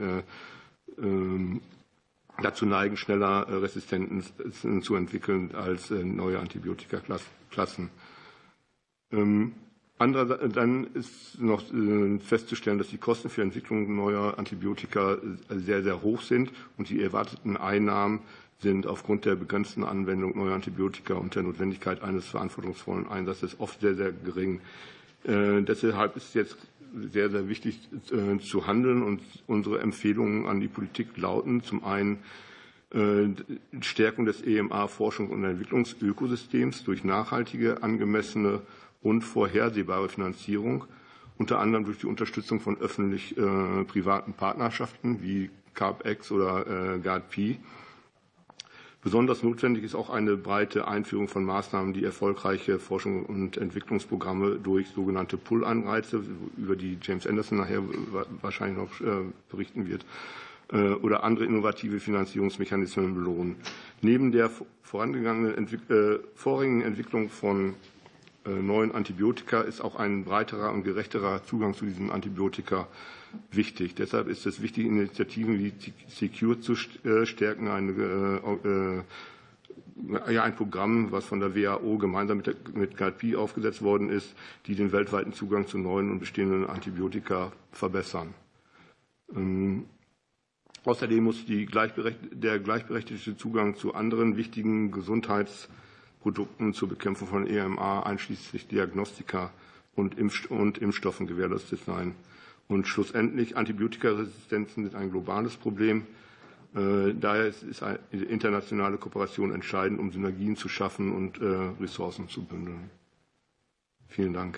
dazu neigen, schneller Resistenzen zu entwickeln als neue Antibiotikaklassen. Andererseits dann ist noch festzustellen, dass die Kosten für Entwicklung neuer Antibiotika sehr, sehr hoch sind und die erwarteten Einnahmen sind aufgrund der begrenzten Anwendung neuer Antibiotika und der Notwendigkeit eines verantwortungsvollen Einsatzes oft sehr, sehr gering. Deshalb ist jetzt sehr, sehr wichtig zu handeln und unsere Empfehlungen an die Politik lauten zum einen Stärkung des E M A-Forschungs- und Entwicklungsökosystems durch nachhaltige, angemessene und vorhersehbare Finanzierung, unter anderem durch die Unterstützung von öffentlich-privaten Partnerschaften wie CARB-X oder G A R D-P. Besonders notwendig ist auch eine breite Einführung von Maßnahmen, die erfolgreiche Forschung- und Entwicklungsprogramme durch sogenannte Pull-Anreize, über die James Anderson nachher wahrscheinlich noch berichten wird, oder andere innovative Finanzierungsmechanismen belohnen. Neben der vorangegangenen Entwick- äh, vorigen Entwicklung von äh, neuen Antibiotika ist auch ein breiterer und gerechterer Zugang zu diesen Antibiotika wichtig. Deshalb ist es wichtig, Initiativen wie Secure zu stärken, eine, äh, ja, ein Programm, was von der W H O gemeinsam mit, der, mit G A R D-P aufgesetzt worden ist, die den weltweiten Zugang zu neuen und bestehenden Antibiotika verbessern. Ähm, Außerdem muss die gleichberecht, der gleichberechtigte Zugang zu anderen wichtigen Gesundheitsprodukten zur Bekämpfung von E M A, einschließlich Diagnostika und, Impf- und Impfstoffen, gewährleistet sein. Und schlussendlich, Antibiotikaresistenzen sind ein globales Problem. Äh, daher ist eine internationale Kooperation entscheidend, um Synergien zu schaffen und äh, Ressourcen zu bündeln. Vielen Dank.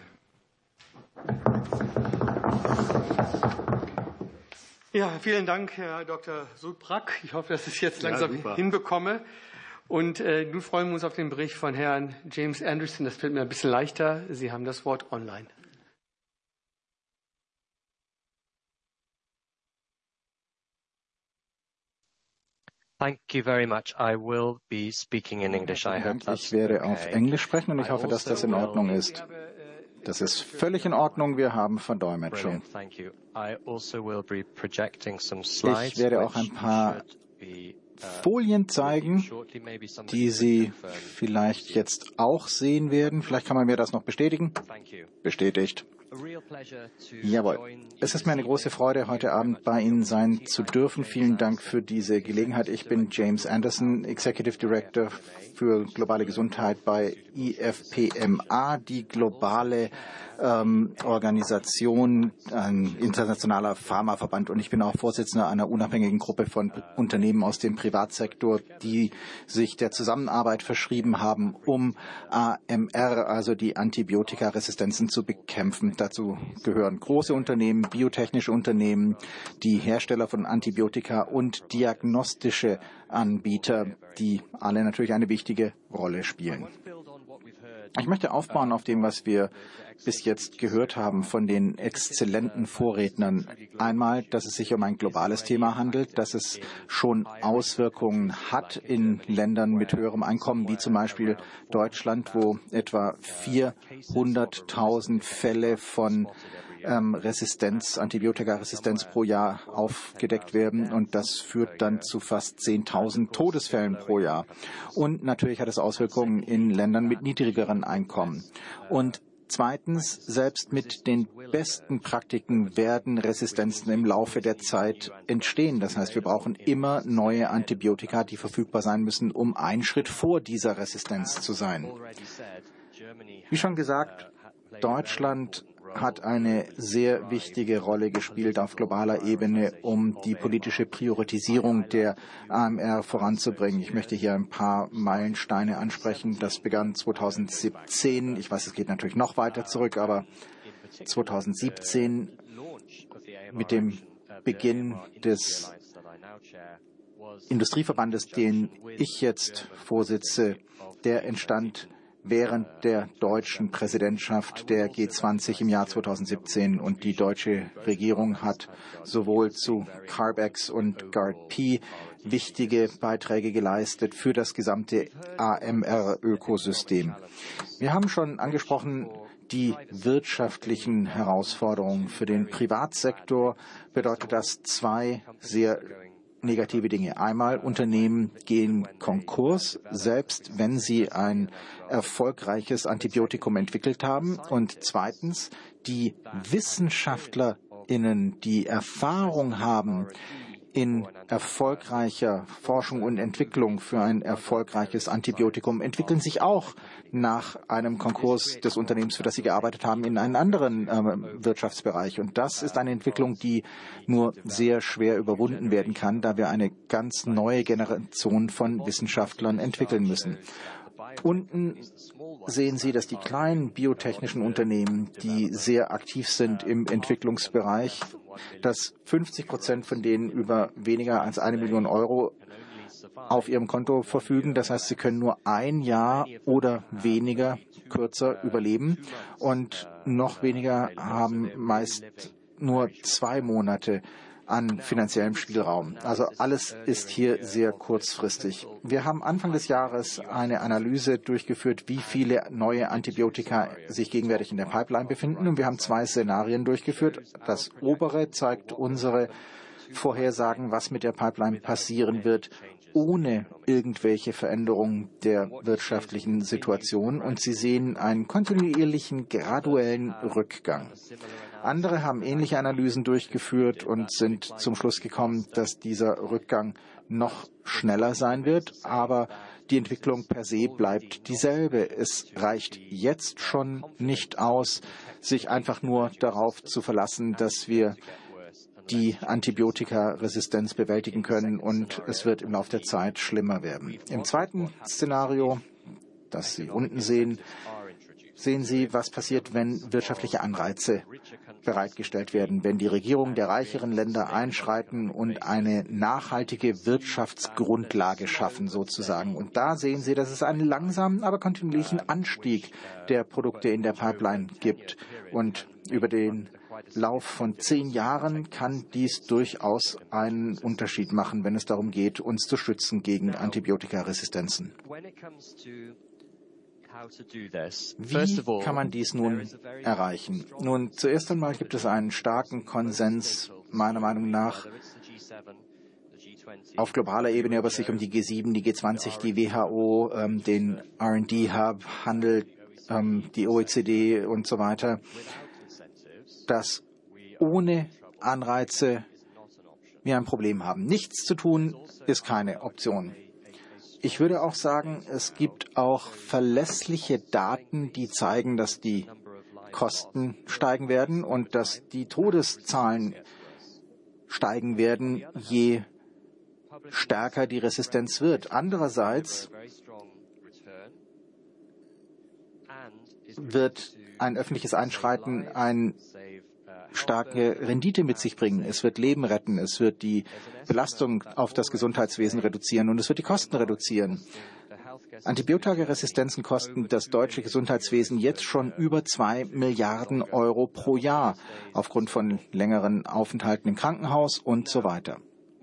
Ja, vielen Dank, Herr Doktor Sudbrak. Ich hoffe, dass ich es jetzt langsam ja, hinbekomme. Und äh, nun freuen wir uns auf den Bericht von Herrn James Anderson. Das fällt mir ein bisschen leichter. Sie haben das Wort online. Thank you very much. I will be speaking in English. I hope that's Ich werde okay. auf Englisch sprechen und ich hoffe, dass das in Ordnung ist. Das ist völlig in Ordnung. Wir haben Verdolmetschung. Ich werde auch ein paar Folien zeigen, die Sie vielleicht jetzt auch sehen werden. Vielleicht kann man mir das noch bestätigen. Bestätigt. Jawohl. Es ist mir eine große Freude, heute Abend bei Ihnen sein zu dürfen. Vielen Dank für diese Gelegenheit. Ich bin James Anderson, Executive Director für globale Gesundheit bei I F P M A, die globale ähm, Organisation, ein internationaler Pharmaverband. Und ich bin auch Vorsitzender einer unabhängigen Gruppe von Unternehmen aus dem Privatsektor, die sich der Zusammenarbeit verschrieben haben, um A M R, also die Antibiotikaresistenzen, zu bekämpfen. Dazu gehören große Unternehmen, biotechnische Unternehmen, die Hersteller von Antibiotika und diagnostische Anbieter, die alle natürlich eine wichtige Rolle spielen. Ich möchte aufbauen auf dem, was wir bis jetzt gehört haben von den exzellenten Vorrednern. Einmal, dass es sich um ein globales Thema handelt, dass es schon Auswirkungen hat in Ländern mit höherem Einkommen, wie zum Beispiel Deutschland, wo etwa vierhunderttausend Fälle von ähm, Resistenz, Antibiotikaresistenz pro Jahr aufgedeckt werden. Und das führt dann zu fast zehntausend Todesfällen pro Jahr. Und natürlich hat es Auswirkungen in Ländern mit niedrigeren Einkommen. Und zweitens, selbst mit den besten Praktiken werden Resistenzen im Laufe der Zeit entstehen. Das heißt, wir brauchen immer neue Antibiotika, die verfügbar sein müssen, um einen Schritt vor dieser Resistenz zu sein. Wie schon gesagt, Deutschland hat eine sehr wichtige Rolle gespielt auf globaler Ebene, um die politische Priorisierung der A M R voranzubringen. Ich möchte hier ein paar Meilensteine ansprechen. Das begann zweitausendsiebzehn. Ich weiß, es geht natürlich noch weiter zurück, aber zweitausendsiebzehn mit dem Beginn des Industrieverbandes, den ich jetzt vorsitze, der entstand während der deutschen Präsidentschaft der G zwanzig im Jahr zweitausendsiebzehn. Und die deutsche Regierung hat sowohl zu CARB-X und G A R D-P wichtige Beiträge geleistet für das gesamte A M R-Ökosystem. Wir haben schon angesprochen, die wirtschaftlichen Herausforderungen. Für den Privatsektor bedeutet das zwei sehr negative Dinge. Einmal, Unternehmen gehen Konkurs, selbst wenn sie ein erfolgreiches Antibiotikum entwickelt haben. Und zweitens, die WissenschaftlerInnen, die Erfahrung haben in erfolgreicher Forschung und Entwicklung für ein erfolgreiches Antibiotikum entwickeln sich auch nach einem Konkurs des Unternehmens, für das sie gearbeitet haben, in einen anderen äh, Wirtschaftsbereich. Und das ist eine Entwicklung, die nur sehr schwer überwunden werden kann, da wir eine ganz neue Generation von Wissenschaftlern entwickeln müssen. Unten sehen Sie, dass die kleinen biotechnischen Unternehmen, die sehr aktiv sind im Entwicklungsbereich, dass fünfzig Prozent von denen über weniger als eine Million Euro auf ihrem Konto verfügen. Das heißt, sie können nur ein Jahr oder weniger kürzer überleben und noch weniger haben meist nur zwei Monate an finanziellem Spielraum. Also alles ist hier sehr kurzfristig. Wir haben Anfang des Jahres eine Analyse durchgeführt, wie viele neue Antibiotika sich gegenwärtig in der Pipeline befinden. Und wir haben zwei Szenarien durchgeführt. Das obere zeigt unsere Vorhersagen, was mit der Pipeline passieren wird, ohne irgendwelche Veränderungen der wirtschaftlichen Situation. Und Sie sehen einen kontinuierlichen, graduellen Rückgang. Andere haben ähnliche Analysen durchgeführt und sind zum Schluss gekommen, dass dieser Rückgang noch schneller sein wird. Aber die Entwicklung per se bleibt dieselbe. Es reicht jetzt schon nicht aus, sich einfach nur darauf zu verlassen, dass wir die Antibiotikaresistenz bewältigen können, und es wird im Laufe der Zeit schlimmer werden. Im zweiten Szenario, das Sie unten sehen, sehen Sie, was passiert, wenn wirtschaftliche Anreize bereitgestellt werden, wenn die Regierungen der reicheren Länder einschreiten und eine nachhaltige Wirtschaftsgrundlage schaffen, sozusagen. Und da sehen Sie, dass es einen langsamen, aber kontinuierlichen Anstieg der Produkte in der Pipeline gibt. Und über den Lauf von zehn Jahren kann dies durchaus einen Unterschied machen, wenn es darum geht, uns zu schützen gegen Antibiotikaresistenzen. Wie kann man dies nun erreichen? Nun, zuerst einmal gibt es einen starken Konsens, meiner Meinung nach, auf globaler Ebene, ob es sich um die G sieben, die G zwanzig, die W H O, ähm, den R and D Hub, Handel, ähm, die O E C D und so weiter, dass ohne Anreize wir ein Problem haben. Nichts zu tun ist keine Option. Ich würde auch sagen, es gibt auch verlässliche Daten, die zeigen, dass die Kosten steigen werden und dass die Todeszahlen steigen werden, je stärker die Resistenz wird. Andererseits wird ein öffentliches Einschreiten eine starke Rendite mit sich bringen. Es wird Leben retten, es wird die Belastung auf das Gesundheitswesen reduzieren und es wird die Kosten reduzieren. Antibiotikaresistenzen kosten das deutsche Gesundheitswesen jetzt schon über zwei Milliarden Euro pro Jahr aufgrund von längeren Aufenthalten im Krankenhaus und so weiter.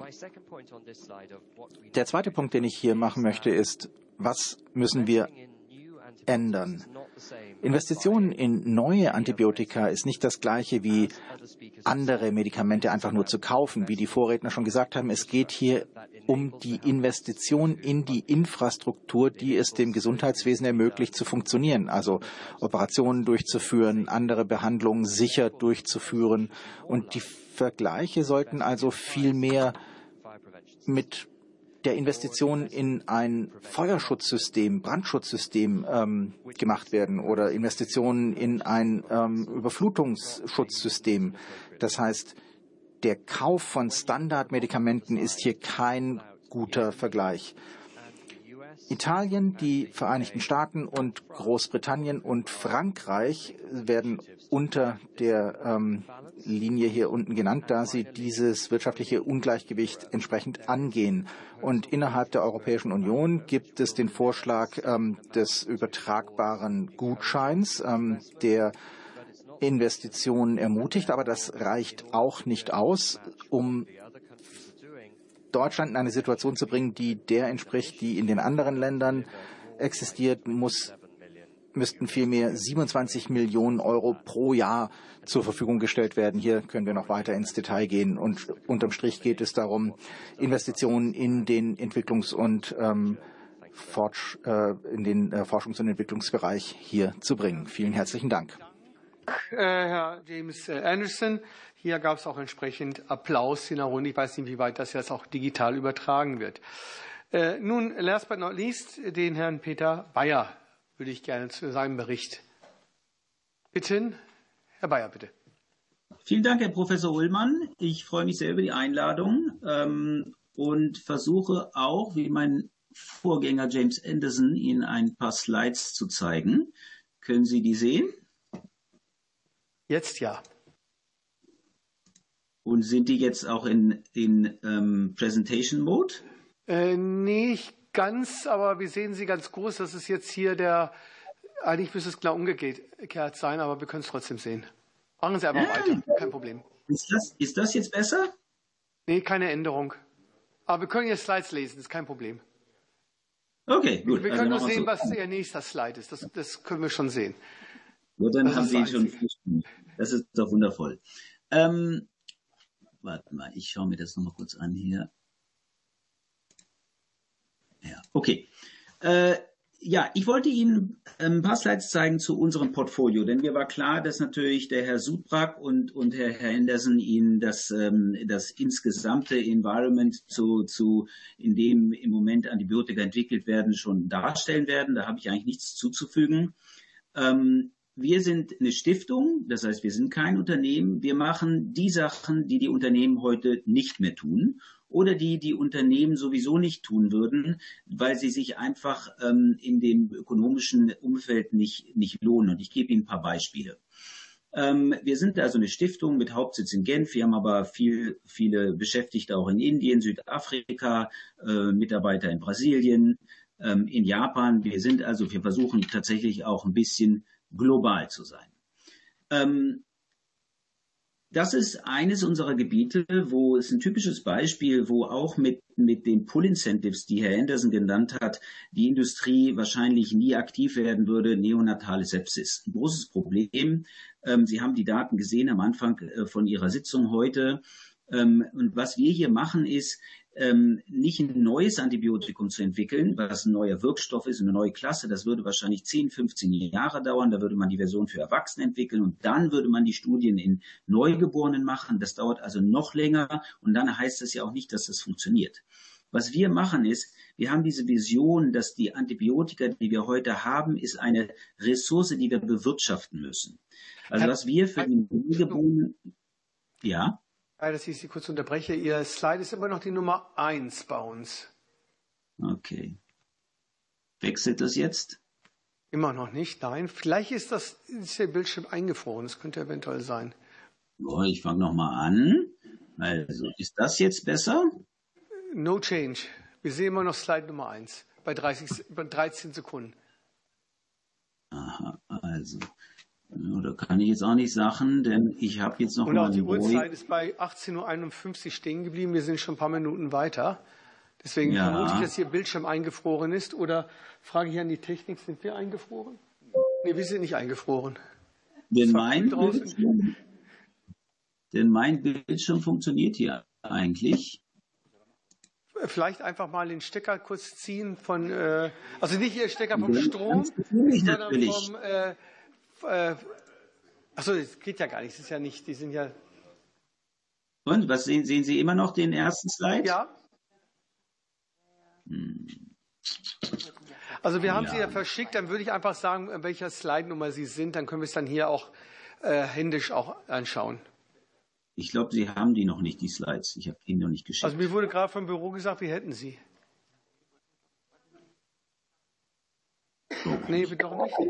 Der zweite Punkt, den ich hier machen möchte, ist, was müssen wir ändern? Investitionen in neue Antibiotika ist nicht das Gleiche wie andere Medikamente einfach nur zu kaufen. Wie die Vorredner schon gesagt haben, es geht hier um die Investition in die Infrastruktur, die es dem Gesundheitswesen ermöglicht zu funktionieren. Also Operationen durchzuführen, andere Behandlungen sicher durchzuführen. Und die Vergleiche sollten also viel mehr mit der Investition in ein Feuerschutzsystem, Brandschutzsystem ähm, gemacht werden oder Investitionen in ein ähm, Überflutungsschutzsystem. Das heißt, der Kauf von Standardmedikamenten ist hier kein guter Vergleich. Italien, die Vereinigten Staaten und Großbritannien und Frankreich werden unter der ähm, Linie hier unten genannt, da sie dieses wirtschaftliche Ungleichgewicht entsprechend angehen. Und innerhalb der Europäischen Union gibt es den Vorschlag ähm, des übertragbaren Gutscheins, ähm, der Investitionen ermutigt, aber das reicht auch nicht aus, um Deutschland in eine Situation zu bringen, die der entspricht, die in den anderen Ländern existiert, muss, müssten vielmehr siebenundzwanzig Millionen Euro pro Jahr zur Verfügung gestellt werden. Hier können wir noch weiter ins Detail gehen. Und unterm Strich geht es darum, Investitionen in den Entwicklungs- und ähm, Forsch, äh, in den äh, Forschungs- und Entwicklungsbereich hier zu bringen. Vielen herzlichen Dank. Herr James Anderson. Hier gab es auch entsprechend Applaus in der Runde. Ich weiß nicht, wie weit das jetzt auch digital übertragen wird. Äh, nun, last but not least, den Herrn Peter Bayer würde ich gerne zu seinem Bericht bitten. Herr Bayer, bitte. Vielen Dank, Herr Professor Ullmann. Ich freue mich sehr über die Einladung ähm, und versuche auch, wie mein Vorgänger James Anderson, Ihnen ein paar Slides zu zeigen. Können Sie die sehen? Jetzt ja. Und sind die jetzt auch in, in ähm, Presentation Mode? Äh, nicht ganz, aber wir sehen sie ganz groß. Das ist jetzt hier der, eigentlich müsste es klar umgekehrt sein, aber wir können es trotzdem sehen. Machen Sie einfach ja. weiter, kein Problem. Ist das, ist das jetzt besser? Nee, keine Änderung. Aber wir können jetzt Slides lesen, das ist kein Problem. Okay, gut. Wir können also nur sehen, so. was Ihr nächster Slide ist. Das, das können wir schon sehen. Gut, dann das haben Sie schon. Das ist doch wundervoll. Ähm, warte mal, ich schaue mir das nochmal kurz an hier. Ja, okay. Äh, ja, ich wollte Ihnen ein paar Slides zeigen zu unserem Portfolio, denn mir war klar, dass natürlich der Herr Sudbrak und, und Herr, Herr Anderson Ihnen das, ähm, das insgesamte Environment, zu, zu, in dem im Moment Antibiotika entwickelt werden, schon darstellen werden. Da habe ich eigentlich nichts zuzufügen. Ähm, Wir sind eine Stiftung, das heißt, wir sind kein Unternehmen. Wir machen die Sachen, die die Unternehmen heute nicht mehr tun oder die die Unternehmen sowieso nicht tun würden, weil sie sich einfach ähm, in dem ökonomischen Umfeld nicht, nicht lohnen. Und ich gebe Ihnen ein paar Beispiele. Ähm, wir sind also eine Stiftung mit Hauptsitz in Genf. Wir haben aber viel, viele Beschäftigte auch in Indien, Südafrika, äh, Mitarbeiter in Brasilien, ähm, in Japan. Wir sind also, wir versuchen tatsächlich auch ein bisschen global zu sein. Ähm, das ist eines unserer Gebiete, wo es ein typisches Beispiel, wo auch mit, mit den Pull-Incentives, die Herr Anderson genannt hat, die Industrie wahrscheinlich nie aktiv werden würde, neonatale Sepsis. Ein großes Problem. Ähm, Sie haben die Daten gesehen am Anfang äh, von Ihrer Sitzung heute. Ähm, und was wir hier machen, ist, Ähm, nicht ein neues Antibiotikum zu entwickeln, was ein neuer Wirkstoff ist, eine neue Klasse. Das würde wahrscheinlich zehn, fünfzehn Jahre dauern. Da würde man die Version für Erwachsene entwickeln und dann würde man die Studien in Neugeborenen machen. Das dauert also noch länger und dann heißt es ja auch nicht, dass das funktioniert. Was wir machen ist, wir haben diese Vision, dass die Antibiotika, die wir heute haben, ist eine Ressource, die wir bewirtschaften müssen. Also was wir für die Neugeborenen, ja. Dass ich Sie kurz unterbreche. Ihr Slide ist immer noch die Nummer eins bei uns. Okay. Wechselt das jetzt? Immer noch nicht, nein. Vielleicht ist, das, ist der Bildschirm eingefroren. Das könnte eventuell sein. Oh, ich fange nochmal an. Also, ist das jetzt besser? No change. Wir sehen immer noch Slide Nummer eins bei, dreißig, bei dreizehn Sekunden. Aha, also... Oder kann ich jetzt auch nicht sagen, denn ich habe jetzt noch Und mal auch die Uhrzeit ist bei achtzehn Uhr einundfünfzig stehen geblieben. Wir sind schon ein paar Minuten weiter. Deswegen ja. vermute ich, dass Ihr Bildschirm eingefroren ist. Oder frage ich an die Technik, sind wir eingefroren? Nee, wir sind nicht eingefroren. Denn mein, Bildschirm, denn mein Bildschirm funktioniert hier eigentlich. Vielleicht einfach mal den Stecker kurz ziehen von, äh, also nicht Ihr Stecker vom ja, Strom, sondern natürlich. vom... Äh, Äh, achso, das geht ja gar nicht. Das ist ja nicht, die sind ja. Und was sehen, sehen Sie immer noch den ersten Slide? Ja. Hm. Also wir haben ja. sie ja verschickt, dann würde ich einfach sagen, in welcher Slide-Nummer Sie sind, dann können wir es dann hier auch äh, händisch auch anschauen. Ich glaube, Sie haben die noch nicht, die Slides. Ich habe die noch nicht geschickt. Also mir wurde gerade vom Büro gesagt, wir hätten sie. Oh. Nee, wir doch nicht.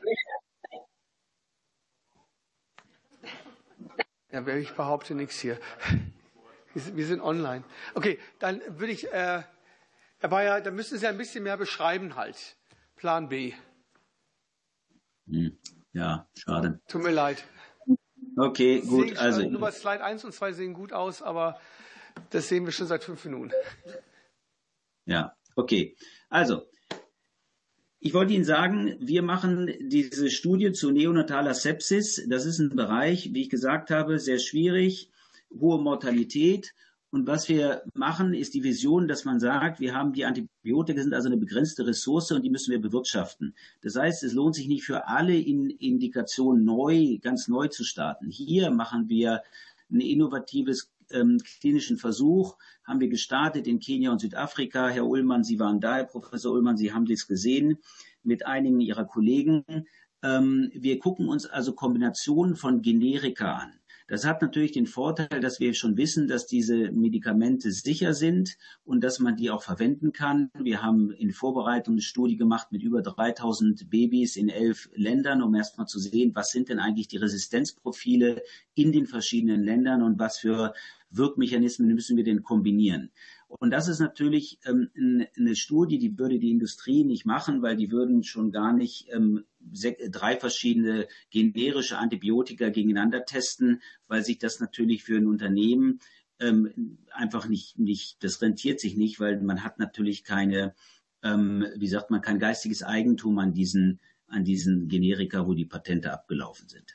Ja, ich behaupte nichts hier. Wir sind online. Okay, dann würde ich, äh, Herr Bayer, da müssen Sie ein bisschen mehr beschreiben halt. Plan B. Hm. Ja, schade. Tut mir leid. Okay, gut. Sehen, also Nummer Slide eins und zwei sehen gut aus, aber das sehen wir schon seit fünf Minuten. Ja, okay. Also, ich wollte Ihnen sagen, wir machen diese Studie zu neonataler Sepsis. Das ist ein Bereich, wie ich gesagt habe, sehr schwierig, hohe Mortalität. Und was wir machen, ist die Vision, dass man sagt, wir haben die Antibiotika, sind also eine begrenzte Ressource und die müssen wir bewirtschaften. Das heißt, es lohnt sich nicht für alle Indikationen neu, ganz neu zu starten. Hier machen wir ein innovatives ähm, klinischen Versuch, haben wir gestartet in Kenia und Südafrika. Herr Ullmann, Sie waren da, Herr Professor Ullmann, Sie haben das gesehen mit einigen Ihrer Kollegen. Ähm, wir gucken uns also Kombinationen von Generika an. Das hat natürlich den Vorteil, dass wir schon wissen, dass diese Medikamente sicher sind und dass man die auch verwenden kann. Wir haben in Vorbereitung eine Studie gemacht mit über dreitausend Babys in elf Ländern, um erstmal zu sehen, was sind denn eigentlich die Resistenzprofile in den verschiedenen Ländern und was für Wirkmechanismen müssen wir denn kombinieren. Und das ist natürlich ähm, eine Studie, die würde die Industrie nicht machen, weil die würden schon gar nicht ähm, drei verschiedene generische Antibiotika gegeneinander testen, weil sich das natürlich für ein Unternehmen ähm, einfach nicht, nicht, das rentiert sich nicht, weil man hat natürlich keine, ähm, wie sagt man, kein geistiges Eigentum an diesen, an diesen Generika, wo die Patente abgelaufen sind.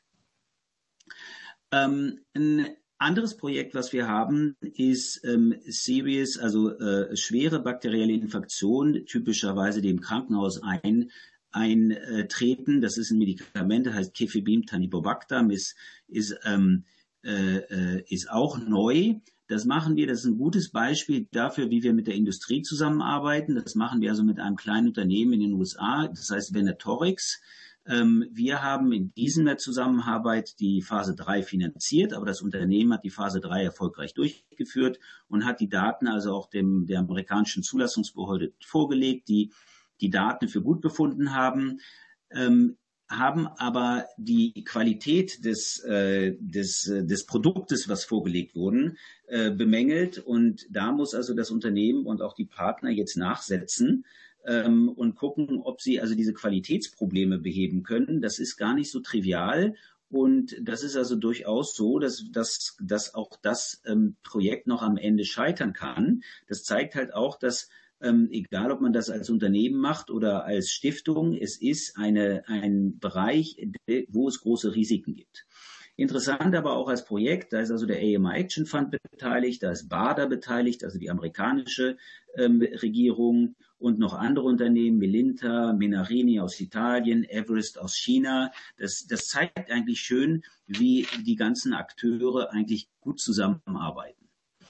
Ähm, ein anderes Projekt, was wir haben, ist ähm, Serious, also äh, schwere bakterielle Infektion, typischerweise die im Krankenhaus ein, eintreten. Das ist ein Medikament, das heißt Cefepime Taniborbactam, ist, ist, ähm, äh, ist auch neu. Das machen wir, das ist ein gutes Beispiel dafür, wie wir mit der Industrie zusammenarbeiten. Das machen wir also mit einem kleinen Unternehmen in den U S A, das heißt Venatorix. Wir haben in dieser Zusammenarbeit die Phase drei finanziert, aber das Unternehmen hat die Phase drei erfolgreich durchgeführt und hat die Daten also auch dem, der amerikanischen Zulassungsbehörde vorgelegt, die die Daten für gut befunden haben, ähm, haben aber die Qualität des, äh, des, des Produktes, was vorgelegt wurden, äh, bemängelt. Und da muss also das Unternehmen und auch die Partner jetzt nachsetzen und gucken, ob sie also diese Qualitätsprobleme beheben können. Das ist gar nicht so trivial. Und das ist also durchaus so, dass, dass, dass auch das ähm, Projekt noch am Ende scheitern kann. Das zeigt halt auch, dass ähm, egal, ob man das als Unternehmen macht oder als Stiftung, es ist eine, ein Bereich, wo es große Risiken gibt. Interessant aber auch als Projekt, da ist also der A M R Action Fund beteiligt, da ist BARDA beteiligt, also die amerikanische ähm, Regierung und noch andere Unternehmen, Melinta, Menarini aus Italien, Everest aus China. Das, das zeigt eigentlich schön, wie die ganzen Akteure eigentlich gut zusammenarbeiten.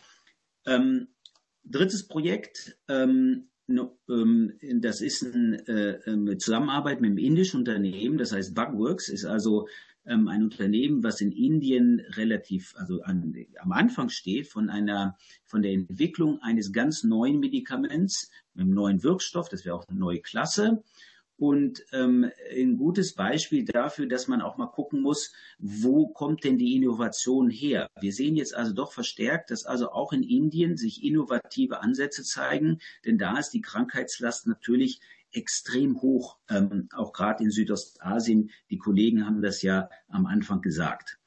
Ähm, drittes Projekt, ähm, no, ähm, das ist eine äh, Zusammenarbeit mit einem indischen Unternehmen, das heißt Bugworks, ist also ein Unternehmen, was in Indien relativ, also an, am Anfang steht von einer, von der Entwicklung eines ganz neuen Medikaments, mit einem neuen Wirkstoff, das wäre auch eine neue Klasse. Und ähm, ein gutes Beispiel dafür, dass man auch mal gucken muss, wo kommt denn die Innovation her? Wir sehen jetzt also doch verstärkt, dass also auch in Indien sich innovative Ansätze zeigen, denn da ist die Krankheitslast natürlich extrem hoch, ähm, auch gerade in Südostasien. Die Kollegen haben das ja am Anfang gesagt.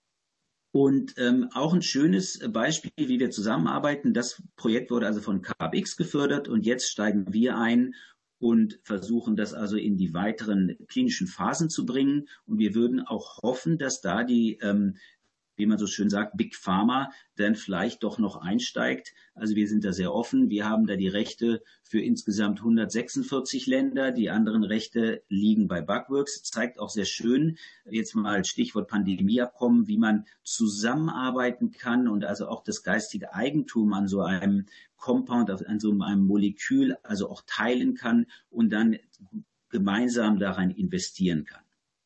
Und ähm, auch ein schönes Beispiel, wie wir zusammenarbeiten. Das Projekt wurde also von K B X gefördert und jetzt steigen wir ein und versuchen das also in die weiteren klinischen Phasen zu bringen. Und wir würden auch hoffen, dass da die, ähm, wie man so schön sagt, Big Pharma dann vielleicht doch noch einsteigt. Also wir sind da sehr offen. Wir haben da die Rechte für insgesamt hundertsechsundvierzig Länder. Die anderen Rechte liegen bei Bugworks. Zeigt auch sehr schön, jetzt mal Stichwort Pandemieabkommen, wie man zusammenarbeiten kann und also auch das geistige Eigentum an so einem Compound, an so einem Molekül, also auch teilen kann und dann gemeinsam daran investieren kann.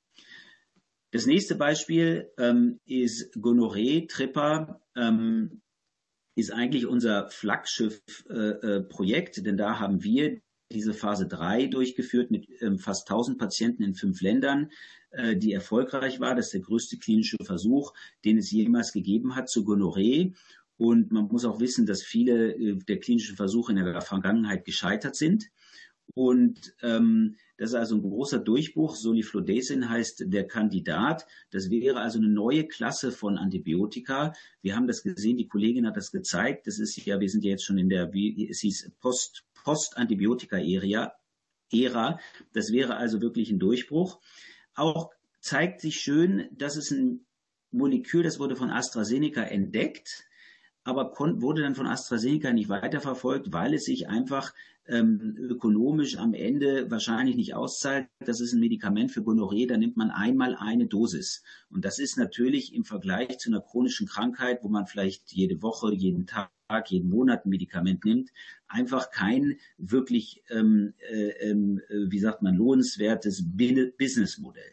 Das nächste Beispiel ähm, ist Gonorrhoe, Tripper, ähm, ist eigentlich unser Flaggschiff-Projekt, äh, denn da haben wir diese Phase drei durchgeführt mit ähm, fast tausend Patienten in fünf Ländern, äh, die erfolgreich war. Das ist der größte klinische Versuch, den es jemals gegeben hat zu Gonorrhoe. Und man muss auch wissen, dass viele äh, der klinischen Versuche in der Vergangenheit gescheitert sind. Und ähm, das ist also ein großer Durchbruch. Soliflodacin heißt der Kandidat. Das wäre also eine neue Klasse von Antibiotika. Wir haben das gesehen, die Kollegin hat das gezeigt. Das ist ja, wir sind ja jetzt schon in der, wie es hieß, Post, Post-Antibiotika-Ära. Ära. Das wäre also wirklich ein Durchbruch. Auch zeigt sich schön, dass es ein Molekül, das wurde von AstraZeneca entdeckt. aber kon- wurde dann von AstraZeneca nicht weiterverfolgt, weil es sich einfach ähm, ökonomisch am Ende wahrscheinlich nicht auszahlt. Das ist ein Medikament für Gonorrhoe, da nimmt man einmal eine Dosis. Und das ist natürlich im Vergleich zu einer chronischen Krankheit, wo man vielleicht jede Woche, jeden Tag, jeden Monat ein Medikament nimmt, einfach kein wirklich, ähm, äh, äh, wie sagt man, lohnenswertes Businessmodell.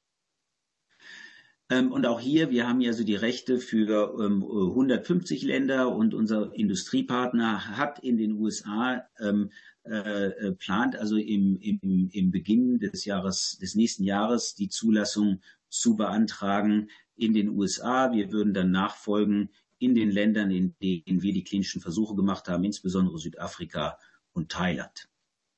Ähm, und auch hier, wir haben ja so die Rechte für ähm, hundertfünfzig Länder und unser Industriepartner hat in den U S A ähm, äh, plant also im, im, im Beginn des Jahres, des nächsten Jahres die Zulassung zu beantragen in den U S A. Wir würden dann nachfolgen in den Ländern, in denen wir die klinischen Versuche gemacht haben, insbesondere Südafrika und Thailand.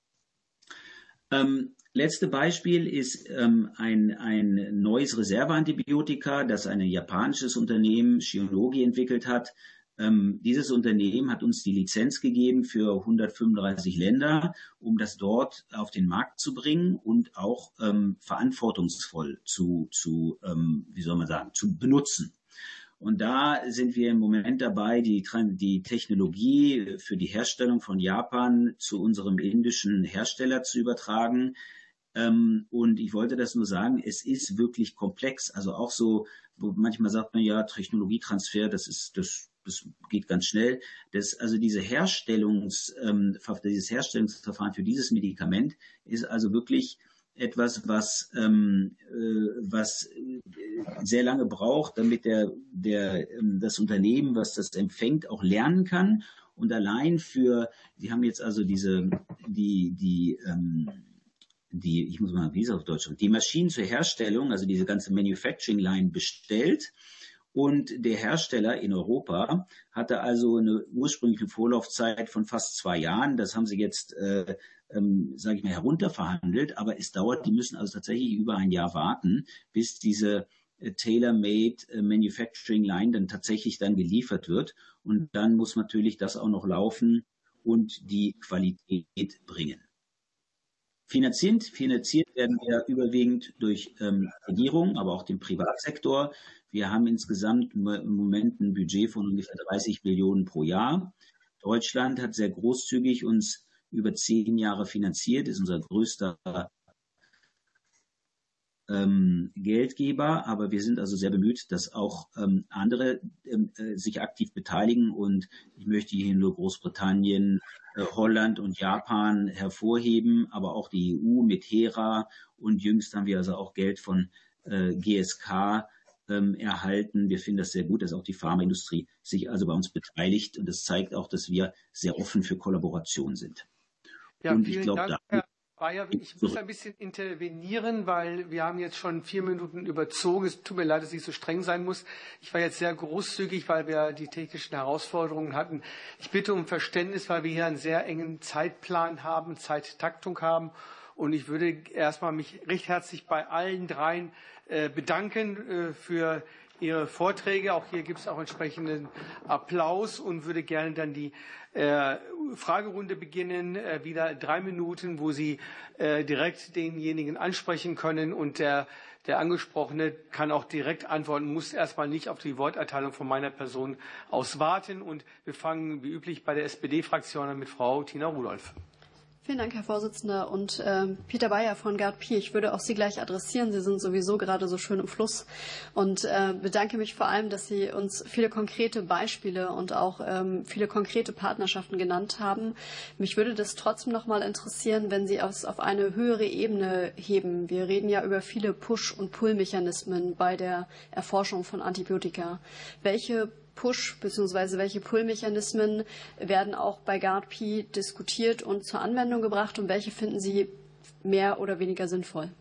Ähm, letzte Beispiel ist ähm, ein, ein neues Reserveantibiotika, das ein japanisches Unternehmen Shionogi entwickelt hat. Ähm, dieses Unternehmen hat uns die Lizenz gegeben für hundertfünfunddreißig Länder, um das dort auf den Markt zu bringen und auch ähm, verantwortungsvoll zu, zu ähm, wie soll man sagen, zu benutzen. Und da sind wir im Moment dabei, die, die Technologie für die Herstellung von Japan zu unserem indischen Hersteller zu übertragen. Ähm, und ich wollte das nur sagen, es ist wirklich komplex. Also auch so, wo manchmal sagt man ja, Technologietransfer, das ist, das, das geht ganz schnell. Das, also diese Herstellungs, ähm, dieses Herstellungsverfahren für dieses Medikament ist also wirklich etwas, was, ähm, äh, was sehr lange braucht, damit der, der, ähm, das Unternehmen, was das empfängt, auch lernen kann. Und allein für, Sie haben jetzt also diese, die, die, ähm, die, ich muss mal, wie ist es auf Deutsch, die Maschinen zur Herstellung, also diese ganze Manufacturing Line bestellt. Und der Hersteller in Europa hatte also eine ursprüngliche Vorlaufzeit von fast zwei Jahren. Das haben sie jetzt, äh, ähm, sage ich mal, herunterverhandelt. Aber es dauert, die müssen also tatsächlich über ein Jahr warten, bis diese äh, Tailor-Made äh, Manufacturing Line dann tatsächlich dann geliefert wird. Und dann muss natürlich das auch noch laufen und die Qualität bringen. Finanziert, finanziert werden wir überwiegend durch ähm, Regierung, aber auch den Privatsektor. Wir haben insgesamt im Moment ein Budget von ungefähr dreißig Millionen pro Jahr. Deutschland hat sehr großzügig uns über zehn Jahre finanziert, ist unser größter ähm, Geldgeber. Aber wir sind also sehr bemüht, dass auch ähm, andere ähm, äh, sich aktiv beteiligen. Und ich möchte hier nur Großbritannien, äh, Holland und Japan hervorheben, aber auch die E U mit HERA. Und jüngst haben wir also auch Geld von äh, G S K erhalten. Wir finden das sehr gut, dass auch die Pharmaindustrie sich also bei uns beteiligt. Und das zeigt auch, dass wir sehr offen für Kollaboration sind. Ja, und vielen ich glaube, Dank, Herr Bayer. Ich muss ein bisschen intervenieren, weil wir haben jetzt schon vier Minuten überzogen. Es tut mir leid, dass ich so streng sein muss. Ich war jetzt sehr großzügig, weil wir die technischen Herausforderungen hatten. Ich bitte um Verständnis, weil wir hier einen sehr engen Zeitplan haben, Zeittaktung haben. Und ich würde erstmal mich recht herzlich bei allen dreien bedanken für Ihre Vorträge. Auch hier gibt es auch entsprechenden Applaus und würde gerne dann die äh, Fragerunde beginnen. Äh, wieder drei Minuten, wo Sie äh, direkt denjenigen ansprechen können und der, der Angesprochene kann auch direkt antworten, muss erstmal nicht auf die Worterteilung von meiner Person aus warten. Und wir fangen wie üblich bei der S P D-Fraktion an mit Frau Tina Rudolph. Vielen Dank, Herr Vorsitzender. Und äh, Peter Bayer von Gard Pier, ich würde auch Sie gleich adressieren. Sie sind sowieso gerade so schön im Fluss. Und äh, bedanke mich vor allem, dass Sie uns viele konkrete Beispiele und auch ähm, viele konkrete Partnerschaften genannt haben. Mich würde das trotzdem noch mal interessieren, wenn Sie es auf eine höhere Ebene heben. Wir reden ja über viele Push- und Pull-Mechanismen bei der Erforschung von Antibiotika. Welche Push- bzw. welche Pull-Mechanismen werden auch bei Gard Pier diskutiert und zur Anwendung gebracht und welche finden Sie mehr oder weniger sinnvoll?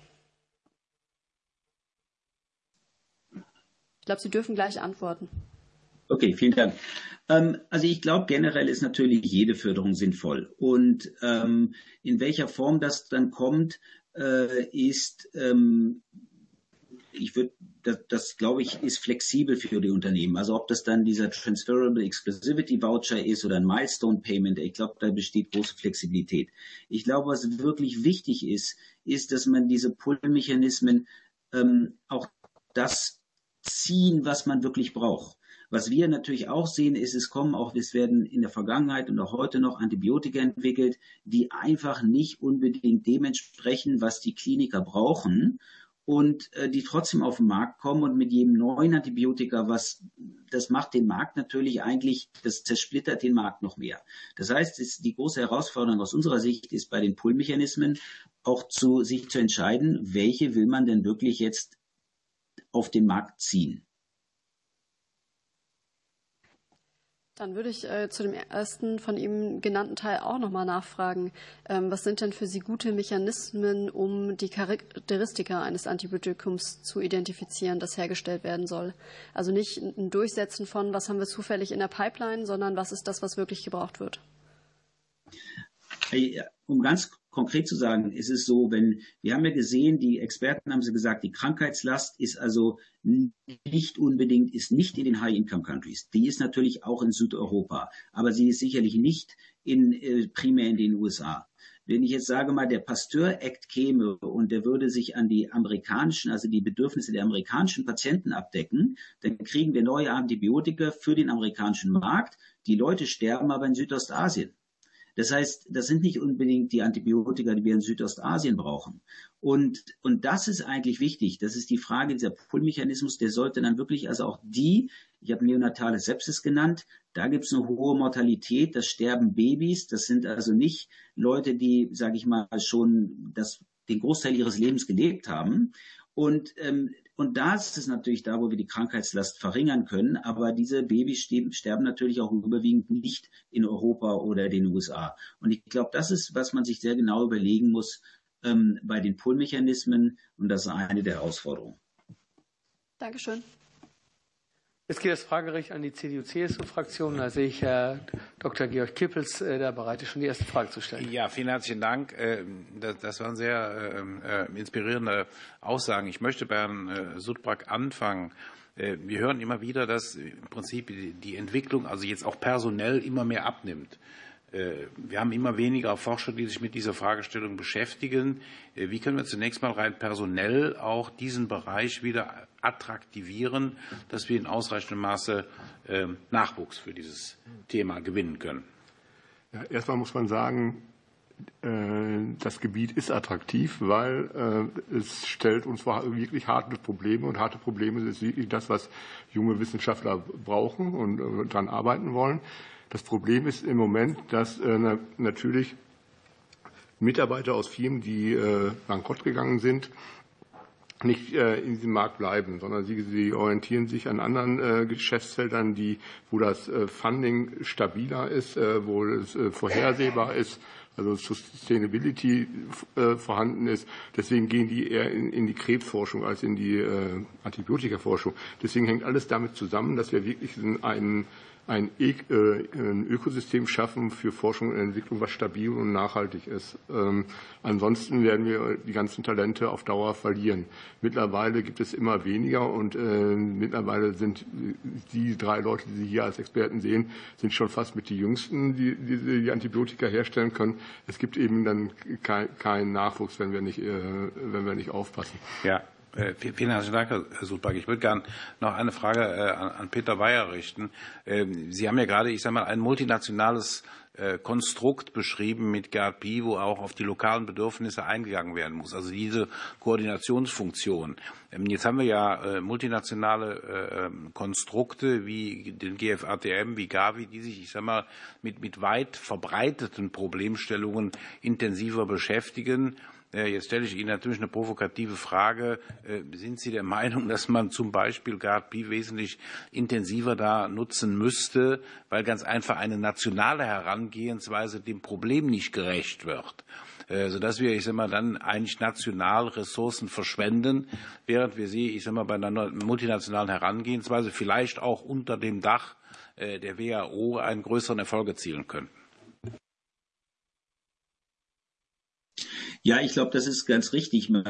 Ich glaube, Sie dürfen gleich antworten. Okay, vielen Dank. Ähm, also ich glaube, generell ist natürlich jede Förderung sinnvoll. Und ähm, in welcher Form das dann kommt, äh, ist ähm, ich würde, das, das glaube ich, ist flexibel für die Unternehmen. Also ob das dann dieser Transferable Exclusivity Voucher ist oder ein Milestone Payment, ich glaube, da besteht große Flexibilität. Ich glaube, was wirklich wichtig ist, ist, dass man diese Pull-Mechanismen ähm, auch das ziehen, was man wirklich braucht. Was wir natürlich auch sehen, ist, es kommen auch, es werden in der Vergangenheit und auch heute noch Antibiotika entwickelt, die einfach nicht unbedingt dem entsprechen, was die Kliniker brauchen und äh, die trotzdem auf den Markt kommen und mit jedem neuen Antibiotika, was das macht den Markt natürlich eigentlich, das zersplittert den Markt noch mehr. Das heißt, es, die große Herausforderung aus unserer Sicht ist bei den Pull-Mechanismen auch zu sich zu entscheiden, welche will man denn wirklich jetzt auf den Markt ziehen. Dann würde ich äh, zu dem ersten von ihm genannten Teil auch nochmal nachfragen. Ähm, was sind denn für Sie gute Mechanismen, um die Charakteristika eines Antibiotikums zu identifizieren, das hergestellt werden soll? Also nicht ein Durchsetzen von, was haben wir zufällig in der Pipeline, sondern was ist das, was wirklich gebraucht wird? Um ganz konkret zu sagen, ist es so, wenn, wir haben ja gesehen, die Experten haben sie gesagt, die Krankheitslast ist also nicht unbedingt, ist nicht in den High-Income-Countries. Die ist natürlich auch in Südeuropa, aber sie ist sicherlich nicht in, äh, primär in den U S A. Wenn ich jetzt sage mal, der Pasteur-Act käme und der würde sich an die amerikanischen, also die Bedürfnisse der amerikanischen Patienten abdecken, dann kriegen wir neue Antibiotika für den amerikanischen Markt. Die Leute sterben aber in Südostasien. Das heißt, das sind nicht unbedingt die Antibiotika, die wir in Südostasien brauchen. Und, und das ist eigentlich wichtig. Das ist die Frage, dieser Pull-Mechanismus, der sollte dann wirklich, also auch die, ich habe neonatale Sepsis genannt, da gibt es eine hohe Mortalität, da sterben Babys, das sind also nicht Leute, die, sage ich mal, schon das, den Großteil ihres Lebens gelebt haben. Und, ähm, und da ist es natürlich da, wo wir die Krankheitslast verringern können. Aber diese Babys sterben natürlich auch überwiegend nicht in Europa oder den U S A. Und ich glaube, das ist, was man sich sehr genau überlegen muss ähm, bei den Pull-Mechanismen. Und das ist eine der Herausforderungen. Dankeschön. Jetzt geht das Fragerecht an die C D U C S U-Fraktion. Da sehe ich Herr Doktor Georg Kippels, der bereit ist, schon die erste Frage zu stellen. Ja, vielen herzlichen Dank. Das waren sehr inspirierende Aussagen. Ich möchte bei Herrn Sudbrak anfangen. Wir hören immer wieder, dass im Prinzip die Entwicklung, also jetzt auch personell, immer mehr abnimmt. Wir haben immer weniger Forscher, die sich mit dieser Fragestellung beschäftigen. Wie können wir zunächst mal rein personell auch diesen Bereich wieder attraktivieren, dass wir in ausreichendem Maße Nachwuchs für dieses Thema gewinnen können? Ja, erstmal muss man sagen, das Gebiet ist attraktiv, weil es stellt uns vor wirklich harte Probleme. Und harte Probleme ist wirklich das, was junge Wissenschaftler brauchen und daran arbeiten wollen. Das Problem ist im Moment, dass äh, natürlich Mitarbeiter aus Firmen, die äh, bankrott gegangen sind, nicht äh, in diesem Markt bleiben, sondern sie, sie orientieren sich an anderen äh, Geschäftsfeldern, die, wo das äh, Funding stabiler ist, äh, wo es äh, vorhersehbar ist, also Sustainability äh, vorhanden ist. Deswegen gehen die eher in, in die Krebsforschung als in die äh, Antibiotikaforschung. Deswegen hängt alles damit zusammen, dass wir wirklich einen ein Ökosystem schaffen für Forschung und Entwicklung, was stabil und nachhaltig ist. Ähm, ansonsten werden wir die ganzen Talente auf Dauer verlieren. Mittlerweile gibt es immer weniger und äh, mittlerweile sind die drei Leute, die Sie hier als Experten sehen, sind schon fast mit die Jüngsten, die die, die Antibiotika herstellen können. Es gibt eben dann keinen kein Nachwuchs, wenn wir nicht, äh, wenn wir nicht aufpassen. Ja. Vielen herzlichen Dank, Herr Sudbrak. Ich würde gerne noch eine Frage an Peter Beyer richten. Sie haben ja gerade, ich sage mal, ein multinationales Konstrukt beschrieben mit G A R D P, wo auch auf die lokalen Bedürfnisse eingegangen werden muss, also diese Koordinationsfunktion. Jetzt haben wir ja multinationale Konstrukte wie den G F A T M, wie Gavi, die sich, ich sage mal, mit, mit weit verbreiteten Problemstellungen intensiver beschäftigen. Jetzt stelle ich Ihnen natürlich eine provokative Frage. Sind Sie der Meinung, dass man zum Beispiel G A R D P wesentlich intensiver da nutzen müsste, weil ganz einfach eine nationale Herangehensweise dem Problem nicht gerecht wird? Sodass wir, ich sage mal, dann eigentlich national Ressourcen verschwenden, während wir sie, ich sage mal, bei einer multinationalen Herangehensweise vielleicht auch unter dem Dach der W H O einen größeren Erfolg erzielen können. Ja, ich glaube, das ist ganz richtig. Man,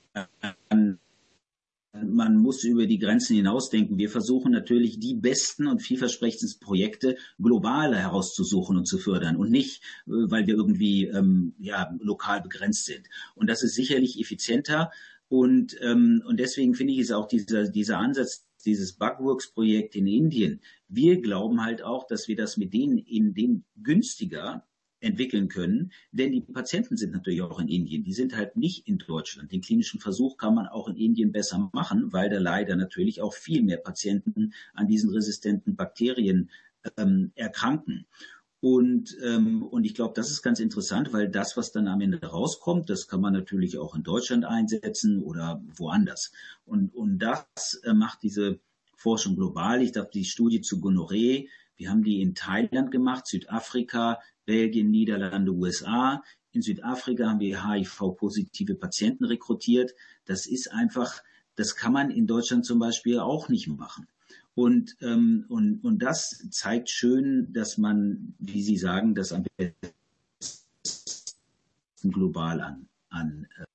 man muss über die Grenzen hinausdenken. Wir versuchen natürlich, die besten und vielversprechendsten Projekte global herauszusuchen und zu fördern und nicht, weil wir irgendwie ähm, ja, lokal begrenzt sind. Und das ist sicherlich effizienter. Und, ähm, und deswegen finde ich es auch dieser, dieser Ansatz, dieses Bugworks-Projekt in Indien. Wir glauben halt auch, dass wir das mit denen in dem günstiger entwickeln können, denn die Patienten sind natürlich auch in Indien, die sind halt nicht in Deutschland. Den klinischen Versuch kann man auch in Indien besser machen, weil da leider natürlich auch viel mehr Patienten an diesen resistenten Bakterien ähm, erkranken. Und, ähm, und ich glaube, das ist ganz interessant, weil das, was dann am Ende rauskommt, das kann man natürlich auch in Deutschland einsetzen oder woanders. Und, und das äh, macht diese Forschung global. Ich glaube, die Studie zu Gonorrhoe, wir haben die in Thailand gemacht, Südafrika, Belgien, Niederlande, U S A. In Südafrika haben wir H I V-positive Patienten rekrutiert. Das ist einfach, das kann man in Deutschland zum Beispiel auch nicht machen. Und, ähm, und, und das zeigt schön, dass man, wie Sie sagen, das am besten global an. an äh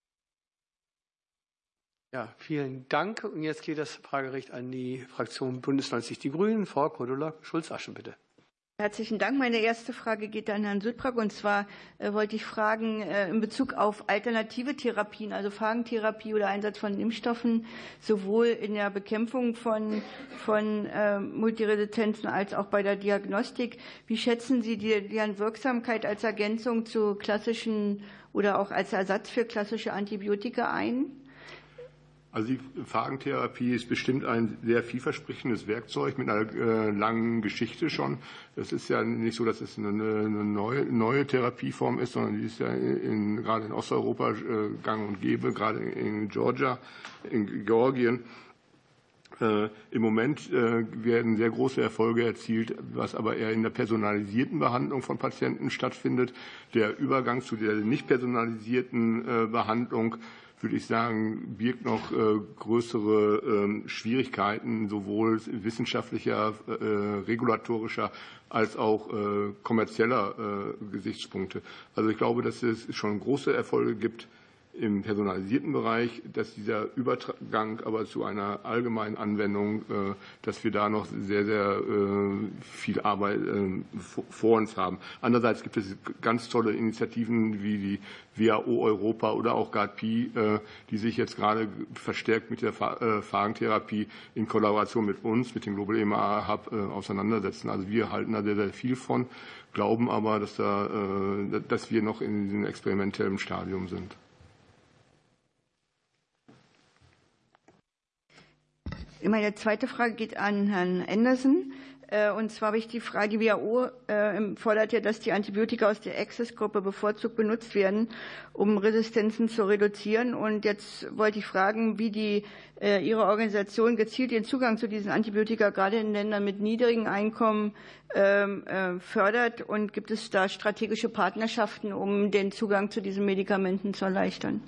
ja, vielen Dank. Und jetzt geht das Fragerecht an die Fraktion Bündnis neunzig Die Grünen. Frau Cordula-Schulz-Asche, bitte. Herzlichen Dank. Meine erste Frage geht an Herrn Südbrack. Und zwar äh, wollte ich fragen äh, in Bezug auf alternative Therapien, also Phagentherapie oder Einsatz von Impfstoffen, sowohl in der Bekämpfung von, von äh, Multiresistenzen als auch bei der Diagnostik. Wie schätzen Sie die, deren Wirksamkeit als Ergänzung zu klassischen oder auch als Ersatz für klassische Antibiotika ein? Also die Phagentherapie ist bestimmt ein sehr vielversprechendes Werkzeug mit einer äh, langen Geschichte schon. Es ist ja nicht so, dass es eine, eine neue, neue Therapieform ist, sondern die ist ja in, gerade in Osteuropa äh, gang und gäbe, gerade in Georgia, in Georgien. Äh, Im Moment äh, werden sehr große Erfolge erzielt, was aber eher in der personalisierten Behandlung von Patienten stattfindet. Der Übergang zu der nicht personalisierten äh, Behandlung, würde ich sagen, birgt noch äh, größere äh, Schwierigkeiten, sowohl wissenschaftlicher, äh, regulatorischer als auch äh, kommerzieller äh, Gesichtspunkte. Also ich glaube, dass es schon große Erfolge gibt im personalisierten Bereich, dass dieser Übergang aber zu einer allgemeinen Anwendung, äh, dass wir da noch sehr, sehr äh, viel Arbeit äh, vor uns haben. Andererseits gibt es ganz tolle Initiativen wie die W H O Europa oder auch GARDP, äh, die sich jetzt gerade verstärkt mit der Phagentherapie in Kollaboration mit uns, mit dem Global E M A Hub, äh, auseinandersetzen. Also wir halten da sehr, sehr viel von, glauben aber, dass, da, äh, dass wir noch in diesem experimentellen Stadium sind. Meine zweite Frage geht an Herrn Anderson. Und zwar habe ich die Frage, die W H O fordert ja, dass die Antibiotika aus der Access-Gruppe bevorzugt benutzt werden, um Resistenzen zu reduzieren. Und jetzt wollte ich fragen, wie die, Ihre Organisation gezielt den Zugang zu diesen Antibiotika gerade in Ländern mit niedrigen Einkommen fördert. Und gibt es da strategische Partnerschaften, um den Zugang zu diesen Medikamenten zu erleichtern?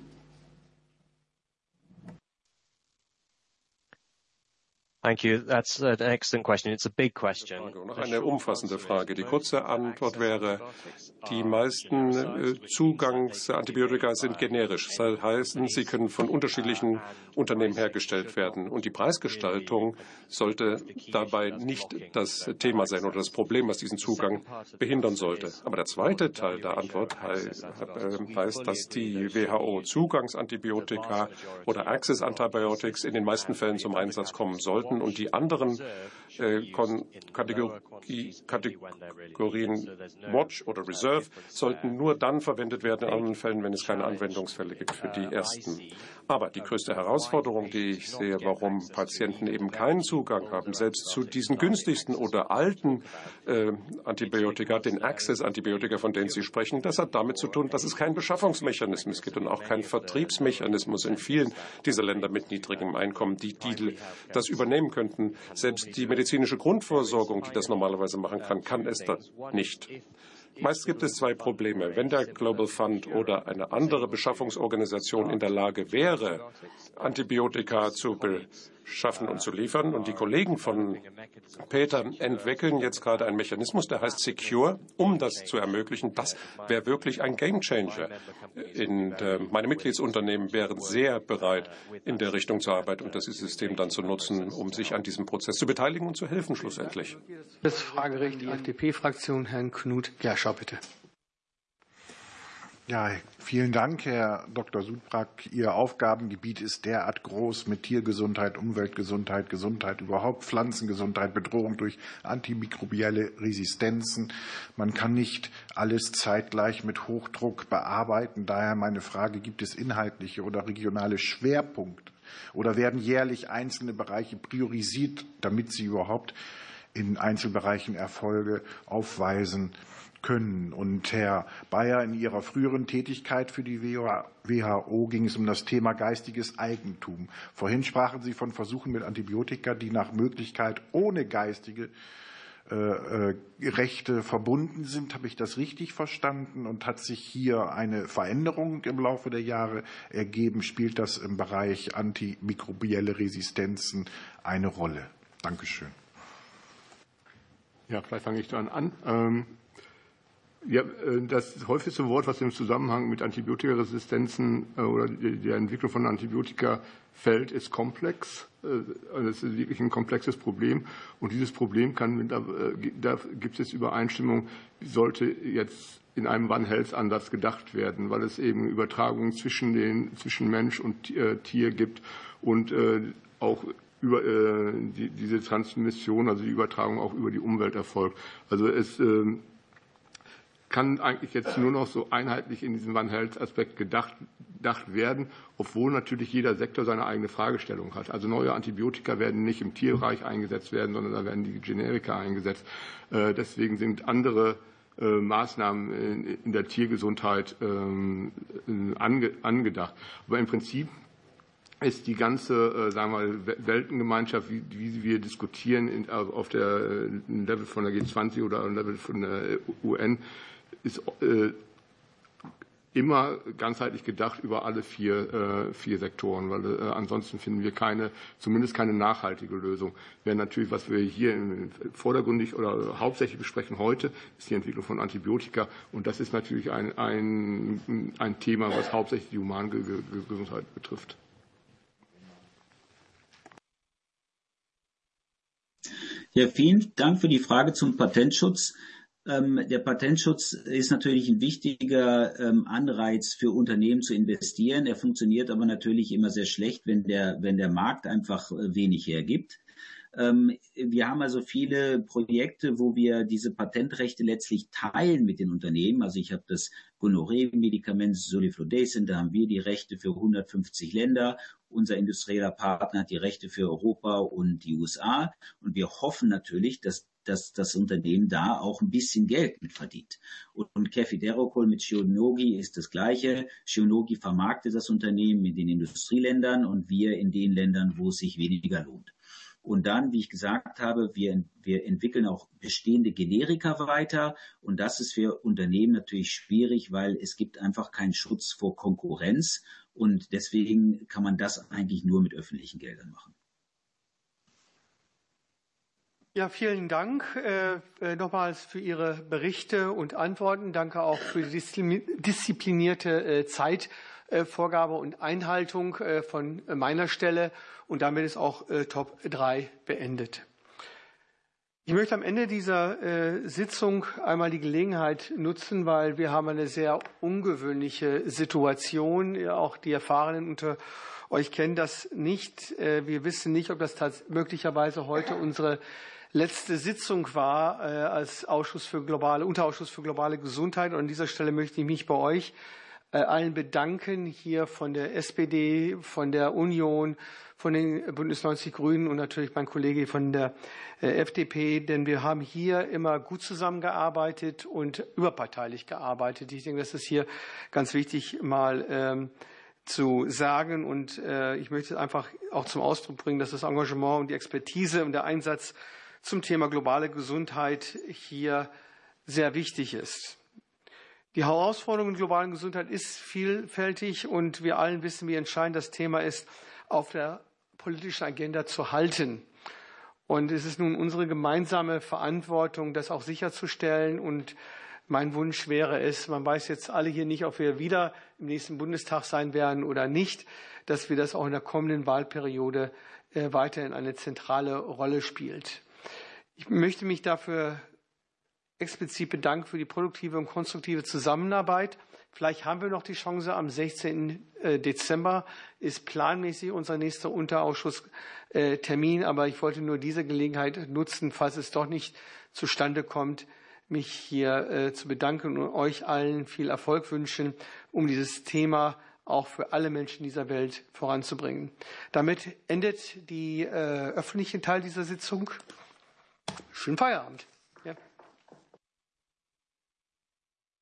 Thank you. That's an excellent question. It's a big question. Noch eine umfassende Frage. Die kurze Antwort wäre, die meisten Zugangsantibiotika sind generisch. Das heißt, sie können von unterschiedlichen Unternehmen hergestellt werden. Und die Preisgestaltung sollte dabei nicht das Thema sein oder das Problem, was diesen Zugang behindern sollte. Aber der zweite Teil der Antwort heißt, dass die W H O Zugangsantibiotika oder Access Antibiotics in den meisten Fällen zum Einsatz kommen sollten. Und die anderen äh, Kategorie, Kategorien Watch oder Reserve sollten nur dann verwendet werden in anderen Fällen, wenn es keine Anwendungsfälle gibt für die ersten. Aber die größte Herausforderung, die ich sehe, warum Patienten eben keinen Zugang haben, selbst zu diesen günstigsten oder alten äh, Antibiotika, den Access-Antibiotika, von denen Sie sprechen, das hat damit zu tun, dass es keinen Beschaffungsmechanismus gibt und auch keinen Vertriebsmechanismus in vielen dieser Länder mit niedrigem Einkommen, die, die das übernehmen könnten. Selbst die medizinische Grundversorgung, die das normalerweise machen kann, kann es dann nicht. Meist gibt es zwei Probleme. Wenn der Global Fund oder eine andere Beschaffungsorganisation in der Lage wäre, Antibiotika zu beschaffen und zu liefern, und die Kollegen von Peter entwickeln jetzt gerade einen Mechanismus, der heißt Secure, um das zu ermöglichen, das wäre wirklich ein Gamechanger. In, äh, meine Mitgliedsunternehmen wären sehr bereit, in der Richtung zu arbeiten und das System dann zu nutzen, um sich an diesem Prozess zu beteiligen und zu helfen schlussendlich. Das Fragerecht, die F D P-Fraktion, Herrn Knut Gerscher, bitte. Ja, vielen Dank, Herr Doktor Sudbrack. Ihr Aufgabengebiet ist derart groß mit Tiergesundheit, Umweltgesundheit, Gesundheit überhaupt, Pflanzengesundheit, Bedrohung durch antimikrobielle Resistenzen. Man kann nicht alles zeitgleich mit Hochdruck bearbeiten. Daher meine Frage, gibt es inhaltliche oder regionale Schwerpunkte oder werden jährlich einzelne Bereiche priorisiert, damit sie überhaupt in Einzelbereichen Erfolge aufweisen können? Und Herr Bayer, in Ihrer früheren Tätigkeit für die W H O ging es um das Thema geistiges Eigentum. Vorhin sprachen Sie von Versuchen mit Antibiotika, die nach Möglichkeit ohne geistige äh, äh, Rechte verbunden sind. Habe ich das richtig verstanden? Und hat sich hier eine Veränderung im Laufe der Jahre ergeben? Spielt das im Bereich antimikrobielle Resistenzen eine Rolle? Dankeschön. Ja, vielleicht fange ich dann an. Ähm Ja, das häufigste Wort, was im Zusammenhang mit Antibiotikaresistenzen oder der Entwicklung von Antibiotika fällt, ist komplex. Das ist wirklich ein komplexes Problem. Und dieses Problem kann, da, da gibt es Übereinstimmung, sollte jetzt in einem One-Health-Ansatz gedacht werden, weil es eben Übertragungen zwischen, den, zwischen Mensch und Tier gibt und auch über die, diese Transmission, also die Übertragung auch über die Umwelt erfolgt. Also es kann eigentlich jetzt nur noch so einheitlich in diesem One-Health-Aspekt gedacht, gedacht werden, obwohl natürlich jeder Sektor seine eigene Fragestellung hat. Also neue Antibiotika werden nicht im Tierbereich eingesetzt werden, sondern da werden die Generika eingesetzt. Äh, deswegen sind andere äh, Maßnahmen in, in der Tiergesundheit äh, ange, angedacht. Aber im Prinzip ist die ganze, äh, sagen wir mal, Weltengemeinschaft, wie, wie wir diskutieren in, auf der Level von der G zwanzig oder Level von der U N, ist äh, immer ganzheitlich gedacht über alle vier, äh, vier Sektoren, weil äh, ansonsten finden wir keine, zumindest keine nachhaltige Lösung. Wäre natürlich, was wir hier vordergründig oder hauptsächlich besprechen heute, ist die Entwicklung von Antibiotika, und das ist natürlich ein, ein, ein Thema, was hauptsächlich die Humangesundheit betrifft. Ja, vielen Dank für die Frage zum Patentschutz. Der Patentschutz ist natürlich ein wichtiger Anreiz für Unternehmen zu investieren. Er funktioniert aber natürlich immer sehr schlecht, wenn der, wenn der Markt einfach wenig hergibt. Wir haben also viele Projekte, wo wir diese Patentrechte letztlich teilen mit den Unternehmen. Also ich habe das Gonorrhoe-Medikament Soliflodacin, da haben wir die Rechte für hundertfünfzig Länder. Unser industrieller Partner hat die Rechte für Europa und die U S A. Und wir hoffen natürlich, dass dass das Unternehmen da auch ein bisschen Geld mit verdient. Und Kefiderocol mit Shionogi ist das Gleiche. Shionogi vermarktet das Unternehmen in den Industrieländern und wir in den Ländern, wo es sich weniger lohnt. Und dann, wie ich gesagt habe, wir, wir entwickeln auch bestehende Generika weiter. Und das ist für Unternehmen natürlich schwierig, weil es gibt einfach keinen Schutz vor Konkurrenz. Und deswegen kann man das eigentlich nur mit öffentlichen Geldern machen. Ja, vielen Dank äh, nochmals für Ihre Berichte und Antworten. Danke auch für die disziplinierte äh, Zeitvorgabe äh, und Einhaltung äh, von meiner Stelle. Und damit ist auch äh, Top drei beendet. Ich möchte am Ende dieser äh, Sitzung einmal die Gelegenheit nutzen, weil wir haben eine sehr ungewöhnliche Situation. Ja, auch die Erfahrenen unter euch kennen das nicht. Äh, wir wissen nicht, ob das möglicherweise heute unsere letzte Sitzung war äh, als Ausschuss für globale, Unterausschuss für globale Gesundheit. Und an dieser Stelle möchte ich mich bei euch äh, allen bedanken, hier von der S P D, von der Union, von den Bündnis neunzig Grünen und natürlich mein Kollege von der äh, F D P, denn wir haben hier immer gut zusammengearbeitet und überparteilich gearbeitet. Ich denke, das ist hier ganz wichtig mal ähm, zu sagen, und äh, ich möchte einfach auch zum Ausdruck bringen, dass das Engagement und die Expertise und der Einsatz zum Thema globale Gesundheit hier sehr wichtig ist. Die Herausforderung in globalen Gesundheit ist vielfältig und wir allen wissen, wie entscheidend das Thema ist, auf der politischen Agenda zu halten. Und es ist nun unsere gemeinsame Verantwortung, das auch sicherzustellen. Und mein Wunsch wäre es, man weiß jetzt alle hier nicht, ob wir wieder im nächsten Bundestag sein werden oder nicht, dass wir das auch in der kommenden Wahlperiode äh, weiterhin eine zentrale Rolle spielt. Ich möchte mich dafür explizit bedanken für die produktive und konstruktive Zusammenarbeit Vielleicht haben wir noch die Chance. Am sechzehnten Dezember ist planmäßig unser nächster Unterausschusstermin. Aber ich wollte nur diese Gelegenheit nutzen, falls es doch nicht zustande kommt, mich hier zu bedanken und euch allen viel Erfolg wünschen, um dieses Thema auch für alle Menschen dieser Welt voranzubringen. Damit endet die äh, öffentliche Teil dieser Sitzung. Schönen Feierabend.